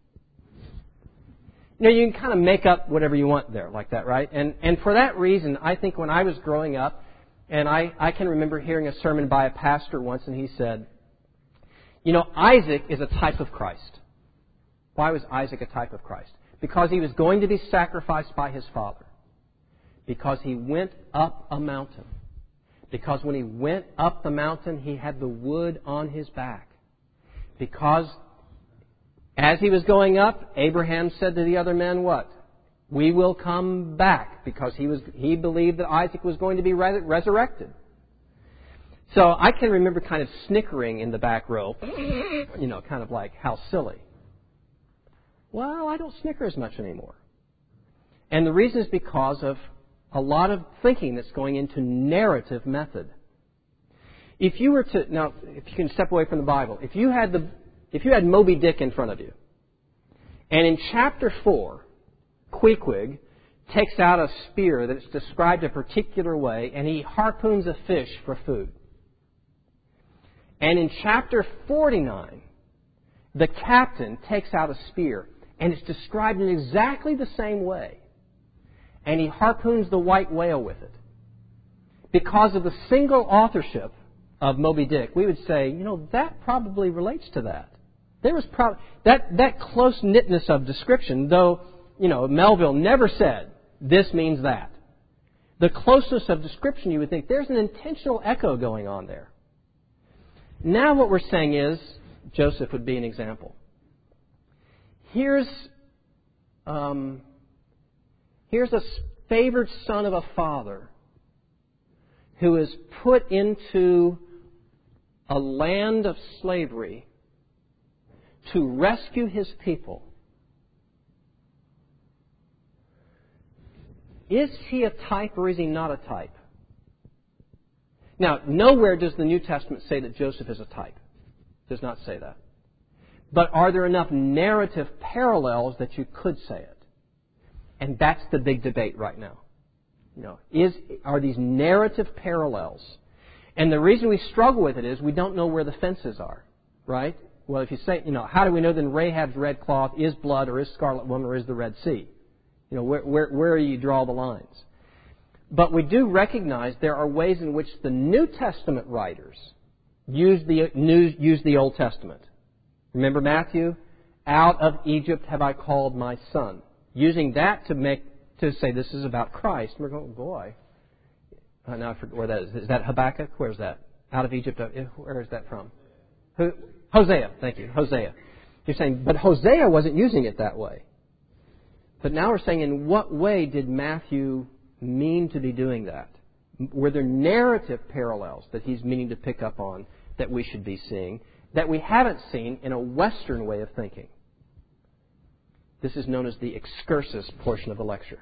You know, you can kind of make up whatever you want there like that, right? And and for that reason, I think when I was growing up, and I, I can remember hearing a sermon by a pastor once, and he said, you know, Isaac is a type of Christ. Why was Isaac a type of Christ? Because he was going to be sacrificed by his father. Because he went up a mountain. Because when he went up the mountain, he had the wood on his back. Because as he was going up, Abraham said to the other men, what? We will come back. Because he was he believed that Isaac was going to be resurrected. So I can remember kind of snickering in the back row. You know, kind of like, how silly. Well, I don't snicker as much anymore. And the reason is because of a lot of thinking that's going into narrative method. If you were to, now, if you can step away from the Bible, if you had the, if you had Moby Dick in front of you, and in chapter four, Queequeg takes out a spear that's described a particular way, and he harpoons a fish for food. And in chapter forty-nine, the captain takes out a spear, and it's described in exactly the same way. And he harpoons the white whale with it. Because of the single authorship of Moby Dick, we would say, you know, that probably relates to that. There was prob- that that close-knitness of description, though, you know, Melville never said, this means that. The closeness of description, you would think, there's an intentional echo going on there. Now what we're saying is, Joseph would be an example. Here's... Um, Here's a favored son of a father who is put into a land of slavery to rescue his people. Is he a type or is he not a type? Now, nowhere does the New Testament say that Joseph is a type. It does not say that. But are there enough narrative parallels that you could say it? And that's the big debate right now. You know, is are these narrative parallels? And the reason we struggle with it is we don't know where the fences are, right? Well, if you say, you know, how do we know then Rahab's red cloth is blood or is scarlet woman or is the Red Sea? You know, where where where do you draw the lines? But we do recognize there are ways in which the New Testament writers use the use the Old Testament. Remember Matthew? Out of Egypt have I called my son. Using that to make to say this is about Christ. And we're going, boy. Uh, now I forget where that is. Is that Habakkuk? Where is that? Out of Egypt. Where is that from? Who? Hosea. Thank you. Hosea. You're saying, but Hosea wasn't using it that way. But now we're saying, in what way did Matthew mean to be doing that? Were there narrative parallels that he's meaning to pick up on that we should be seeing that we haven't seen in a Western way of thinking? This is known as the excursus portion of the lecture.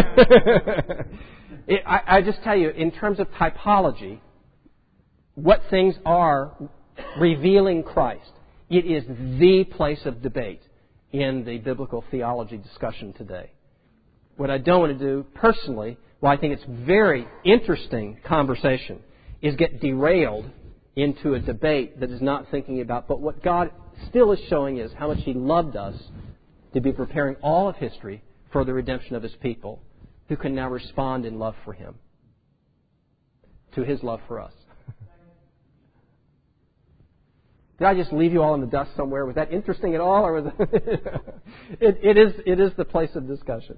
it, I, I just tell you, in terms of typology, what things are revealing Christ, it is the place of debate in the biblical theology discussion today. What I don't want to do personally, well, I think it's very interesting conversation, is get derailed into a debate that is not thinking about, but what God still is showing is how much He loved us to be preparing all of history for the redemption of His people, who can now respond in love for Him, to His love for us. Did I just leave you all in the dust somewhere? Was that interesting at all, or was it, it, it is it is the place of discussion.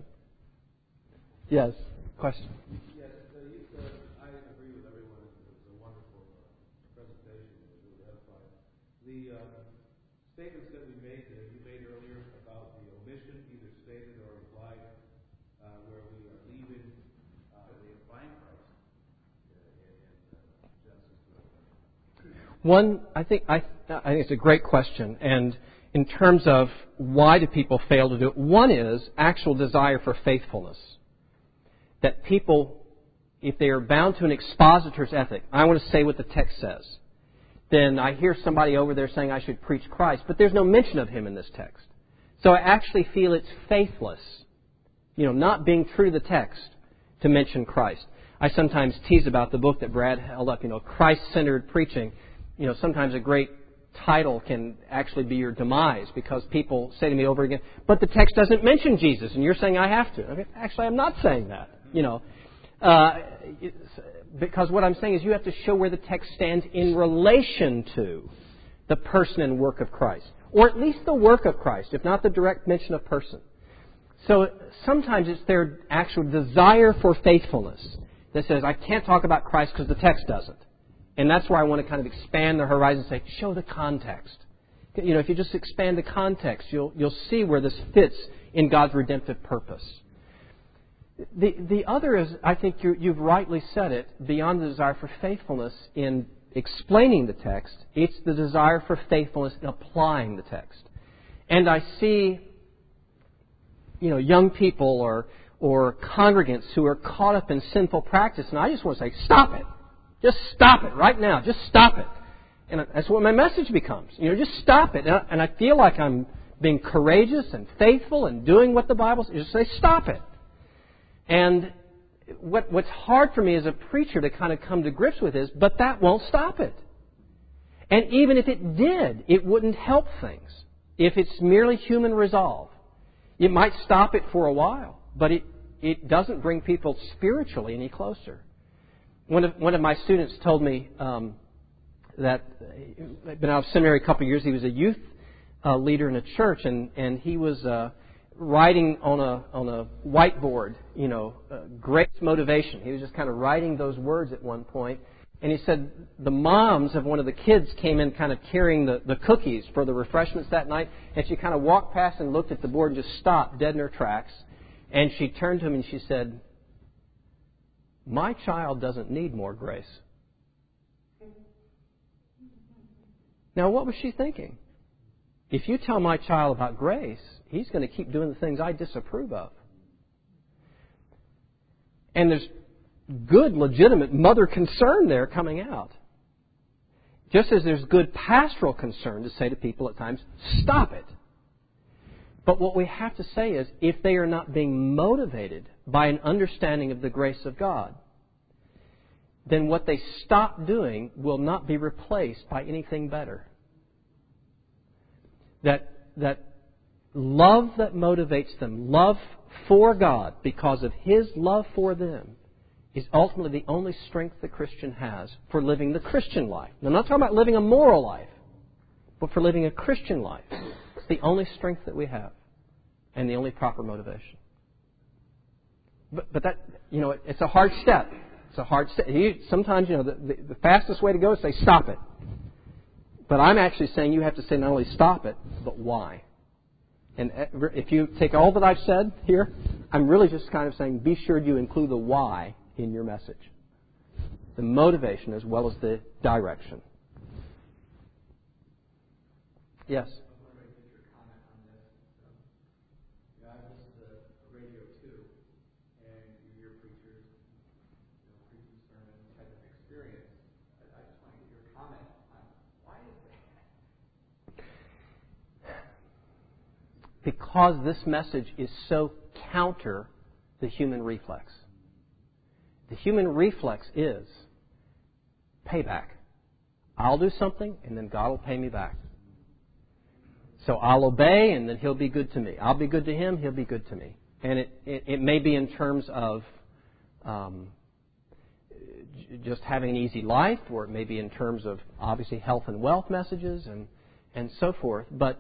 Yes. Question. Yes, uh, you, uh, I agree with everyone. It was a wonderful uh, presentation. It was really edifying. The uh, statements that we made, that you made earlier about the omission, either stated or implied, uh, where we are leaving, uh, we find Christ uh, in, in uh, Genesis. One, I think I, I think it's a great question, and in terms of why do people fail to do it, one is actual desire for faithfulness. That people, if they are bound to an expositor's ethic, I want to say what the text says, then I hear somebody over there saying I should preach Christ, but there's no mention of Him in this text. So I actually feel it's faithless, you know, not being true to the text to mention Christ. I sometimes tease about the book that Brad held up, you know, Christ-centered preaching. You know, sometimes a great title can actually be your demise because people say to me over again, but the text doesn't mention Jesus, and you're saying I have to. Okay, actually, I'm not saying that. You know, uh, because what I'm saying is you have to show where the text stands in relation to the person and work of Christ, or at least the work of Christ, if not the direct mention of person. So sometimes it's their actual desire for faithfulness that says, I can't talk about Christ because the text doesn't. And that's where I want to kind of expand the horizon and say, show the context. You know, if you just expand the context, you'll you'll see where this fits in God's redemptive purpose. The the other is, I think you, you've rightly said it, beyond the desire for faithfulness in explaining the text, it's the desire for faithfulness in applying the text. And I see, you know, young people or or congregants who are caught up in sinful practice, and I just want to say, stop it. Just stop it right now. Just stop it. And that's what my message becomes. You know, just stop it. And I, and I feel like I'm being courageous and faithful and doing what the Bible says. Just say, stop it. And what, what's hard for me as a preacher to kind of come to grips with is, but that won't stop it. And even if it did, it wouldn't help things. If it's merely human resolve, it might stop it for a while, but it, it doesn't bring people spiritually any closer. One of, one of my students told me um, that he'd been out of seminary a couple of years. He was a youth uh, leader in a church, and, and he was uh, writing on a on a whiteboard, you know, uh, grace motivation. He was just kind of writing those words at one point. And he said the moms of one of the kids came in kind of carrying the, the cookies for the refreshments that night, and she kind of walked past and looked at the board and just stopped dead in her tracks. And she turned to him and she said, my child doesn't need more grace. Now, what was she thinking? If you tell my child about grace, he's going to keep doing the things I disapprove of. And there's good, legitimate mother concern there coming out. Just as there's good pastoral concern to say to people at times, stop it. But what we have to say is, if they are not being motivated by an understanding of the grace of God, then what they stop doing will not be replaced by anything better. That, that love that motivates them, love for God because of His love for them, is ultimately the only strength the Christian has for living the Christian life. Now, I'm not talking about living a moral life, but for living a Christian life. It's the only strength that we have and the only proper motivation. But, but that, you know, it, it's a hard step. It's a hard step. You, sometimes, you know, the, the, the fastest way to go is say, stop it. But I'm actually saying you have to say not only stop it, but why. And if you take all that I've said here, I'm really just kind of saying be sure you include the why in your message. The motivation as well as the direction. Yes? I listen to radio too, and you hear preachers, you know, preaching sermon type of experience. I, I just want to get your comment on why is that? Because this message is so counter the human reflex. The human reflex is payback. I'll do something, and then God will pay me back. So I'll obey, and then He'll be good to me. I'll be good to Him, He'll be good to me. And it, it, it may be in terms of um, just having an easy life, or it may be in terms of, obviously, health and wealth messages and, and so forth. But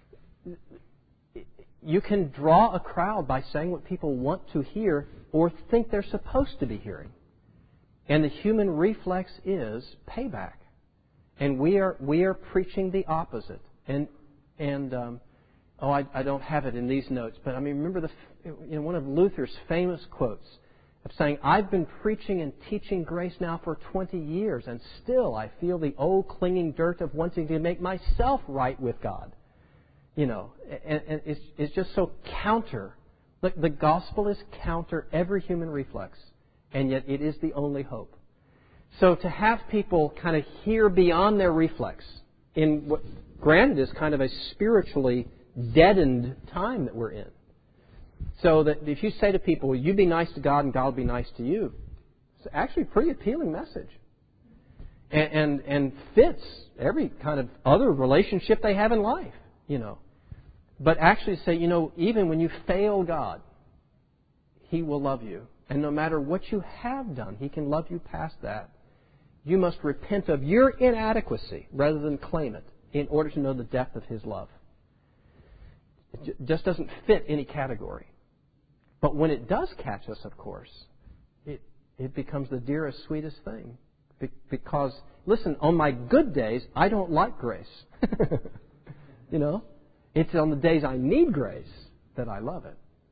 you can draw a crowd by saying what people want to hear or think they're supposed to be hearing. And the human reflex is payback. And we are we are preaching the opposite. And and um, oh, I, I don't have it in these notes, but I mean, remember the you know one of Luther's famous quotes of saying, "I've been preaching and teaching grace now for twenty years, and still I feel the old clinging dirt of wanting to make myself right with God." You know, and, and it's, it's just so counter. The, the gospel is counter every human reflex, and yet it is the only hope. So to have people kind of hear beyond their reflex in what, granted, is kind of a spiritually deadened time that we're in. So that if you say to people, well, you be nice to God and God will be nice to you, it's actually a pretty appealing message. And, and, and fits every kind of other relationship they have in life, you know. But actually say, you know, even when you fail God, He will love you. And no matter what you have done, He can love you past that. You must repent of your inadequacy rather than claim it in order to know the depth of His love. It just doesn't fit any category. But when it does catch us, of course, it, it becomes the dearest, sweetest thing. Be- because, listen, on my good days, I don't like grace. You know? It's on the days I need grace that I love it.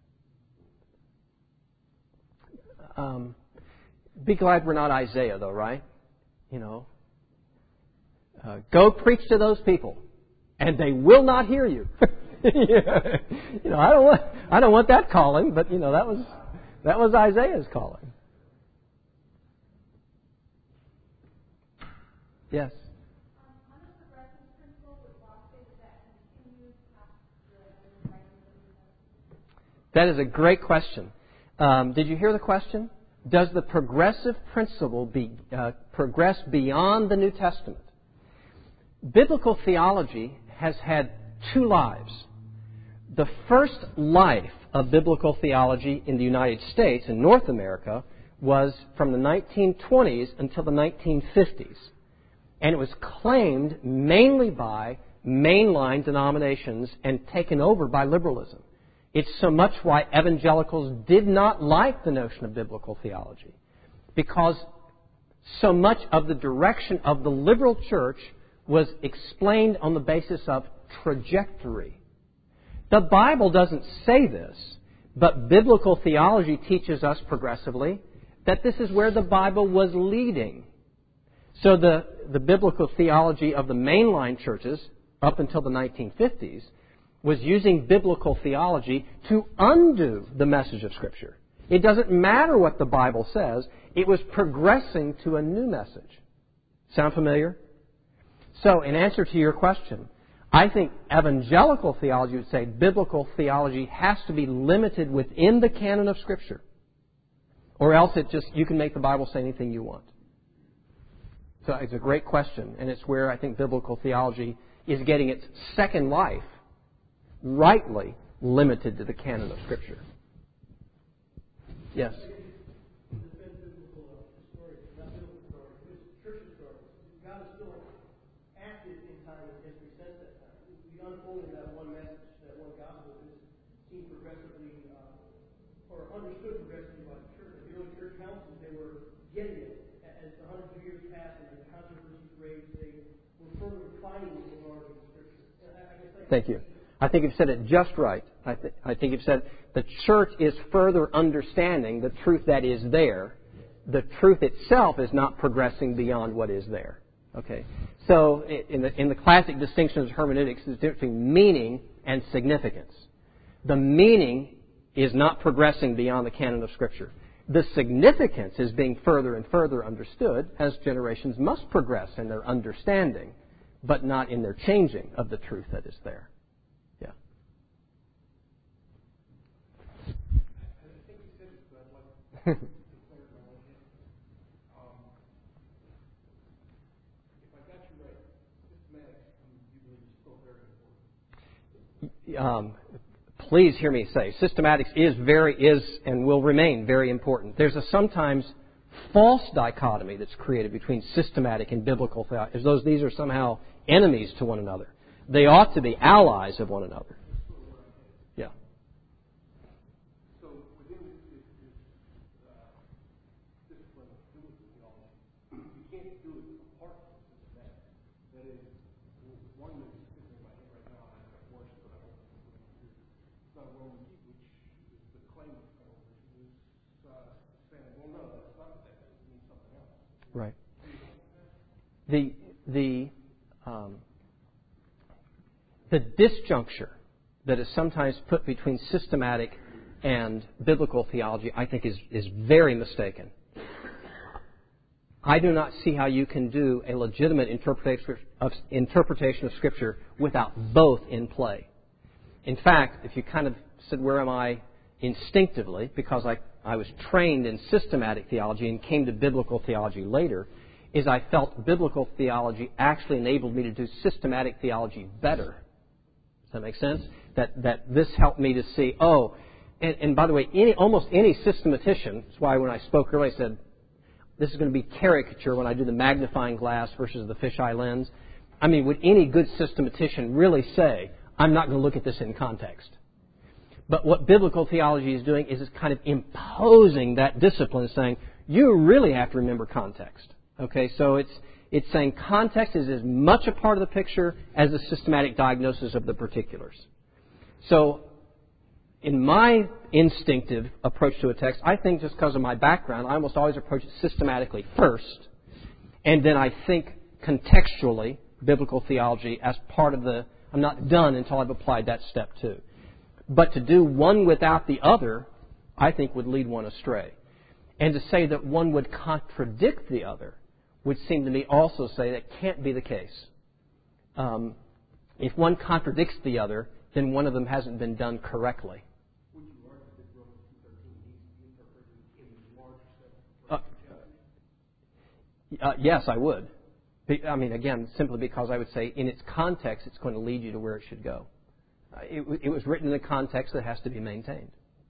Um, be glad we're not Isaiah, though, right? You know, uh, go preach to those people, and they will not hear you. Yeah. You know, I don't want, I don't want that calling, but you know that was that was Isaiah's calling. Yes. That is a great question. Um, did you hear the question? Does the progressive principle be, uh, progress beyond the New Testament? Biblical theology has had two lives. The first life of biblical theology in the United States, in North America, was from the nineteen twenties until the nineteen fifties. And it was claimed mainly by mainline denominations and taken over by liberalism. It's so much why evangelicals did not like the notion of biblical theology, because so much of the direction of the liberal church was explained on the basis of trajectory. The Bible doesn't say this, but biblical theology teaches us progressively that this is where the Bible was leading. So the, the biblical theology of the mainline churches up until the nineteen fifties was using biblical theology to undo the message of Scripture. It doesn't matter what the Bible says. It was progressing to a new message. Sound familiar? So, in answer to your question, I think evangelical theology would say biblical theology has to be limited within the canon of Scripture. Or else it just, you can make the Bible say anything you want. So it's a great question, and it's where I think biblical theology is getting its second life, rightly limited to the canon of Scripture. Yes? Unfolding that one message, that one gospel is seen progressively, uh, or understood progressively by the church. The early church councils, they were getting it. As the hundreds of years passed and the controversies raised, they were further refining the authority of Scripture. I, I guess I Thank you. I think you've said it just right. I, th- I think you've said the church is further understanding the truth that is there. The truth itself is not progressing beyond what is there. Okay, so in the, in the classic distinction of hermeneutics, there's a difference between meaning and significance. The meaning is not progressing beyond the canon of Scripture. The significance is being further and further understood as generations must progress in their understanding, but not in their changing of the truth that is there. Yeah. I think you said it, but I'd like to clarify um, if I got you right, systematics, you believe is still very important. Um, please hear me say, systematics is very is and will remain very important. There's a sometimes false dichotomy that's created between systematic and biblical thought, as though these are somehow enemies to one another. They ought to be allies of one another. Yeah. So within this, this, this uh, discipline of biblical theology, you can't do it apart from systematics. That is, one that's sticking in my head right now, and I've got worse, but I don't know what to do. It's not Roman heat, which is the claim of which is uh, saying, well, no, that's not what that means. It means something else. Right. The the um, the disjuncture that is sometimes put between systematic and biblical theology, I think, is is very mistaken. I do not see how you can do a legitimate interpretation of, interpretation of Scripture without both in play. In fact, if you kind of said, where am I instinctively, because I, I was trained in systematic theology and came to biblical theology later, is I felt biblical theology actually enabled me to do systematic theology better. Does that make sense? That that this helped me to see, oh, and, and by the way, any, almost any systematician, that's why when I spoke earlier I said, this is going to be caricature when I do the magnifying glass versus the fisheye lens. I mean, would any good systematician really say, I'm not going to look at this in context? But what biblical theology is doing is it's kind of imposing that discipline, saying, you really have to remember context. Okay, so it's it's saying context is as much a part of the picture as the systematic diagnosis of the particulars. So, in my instinctive approach to a text, I think just because of my background, I almost always approach it systematically first, and then I think contextually biblical theology as part of the, I'm not done until I've applied that step too. But to do one without the other, I think would lead one astray. And to say that one would contradict the other would seem to me also say that can't be the case. Um, if one contradicts the other, then one of them hasn't been done correctly. Would you argue that Romans two thirteen needs to be interpreted in the larger set? Uh, uh, yes, I would. Be, I mean, again, simply because I would say in its context, it's going to lead you to where it should go. Uh, it, it was written in a context that has to be maintained.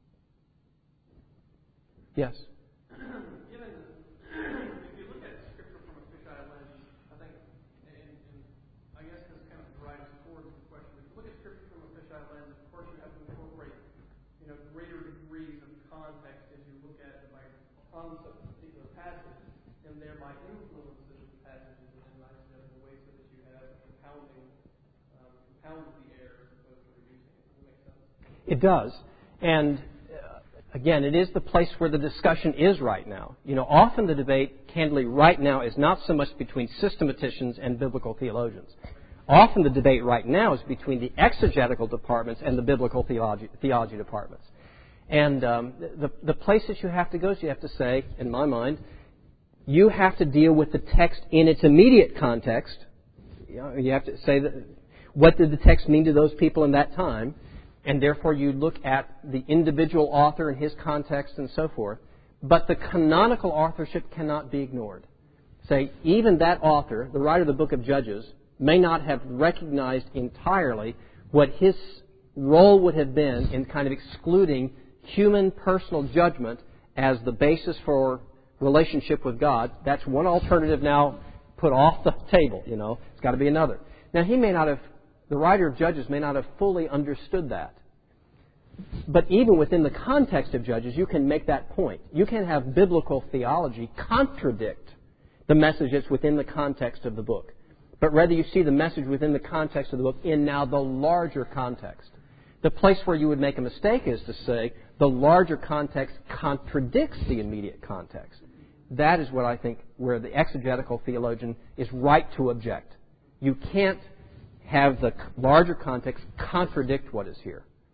Yes? Given, if you look at Scripture from a fisheye lens, I think, and, and I guess this kind of drives towards the question. If you look at Scripture from a fisheye lens, of course you have to incorporate, you know, greater degrees of context as you look at the concept of a particular passage, and thereby influences the passages in nice different ways so that you have compounding, um, compounds the error as opposed to reducing it. Does that make sense? It does. And again, it is the place where the discussion is right now. You know, often the debate, candidly, right now is not so much between systematicians and biblical theologians. Often the debate right now is between the exegetical departments and the biblical theology, theology departments. And um, the, the place that you have to go is you have to say, in my mind, you have to deal with the text in its immediate context. You know, you have to say, that, what did the text mean to those people in that time? And therefore you look at the individual author and his context and so forth. But the canonical authorship cannot be ignored. Say, even that author, the writer of the book of Judges, may not have recognized entirely what his role would have been in kind of excluding human personal judgment as the basis for relationship with God. That's one alternative now put off the table, you know. It's got to be another. Now, he may not have The writer of Judges may not have fully understood that. But even within the context of Judges, you can make that point. You can have biblical theology contradict the message that's within the context of the book. But rather you see the message within the context of the book in now the larger context. The place where you would make a mistake is to say the larger context contradicts the immediate context. That is what I think where the exegetical theologian is right to object. You can't have the larger context contradict what is here.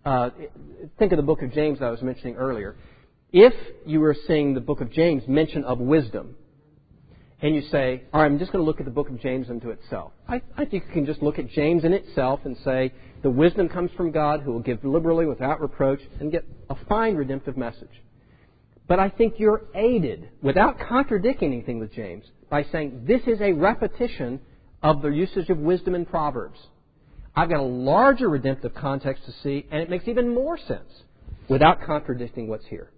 uh, think of the book of James I was mentioning earlier. If you were seeing the book of James mention of wisdom, and you say, all right, I'm just going to look at the book of James into itself. I, I think you can just look at James in itself and say, the wisdom comes from God who will give liberally without reproach, and get a fine redemptive message. But I think you're aided, without contradicting anything with James, by saying this is a repetition of the usage of wisdom in Proverbs. I've got a larger redemptive context to see, and it makes even more sense without contradicting what's here.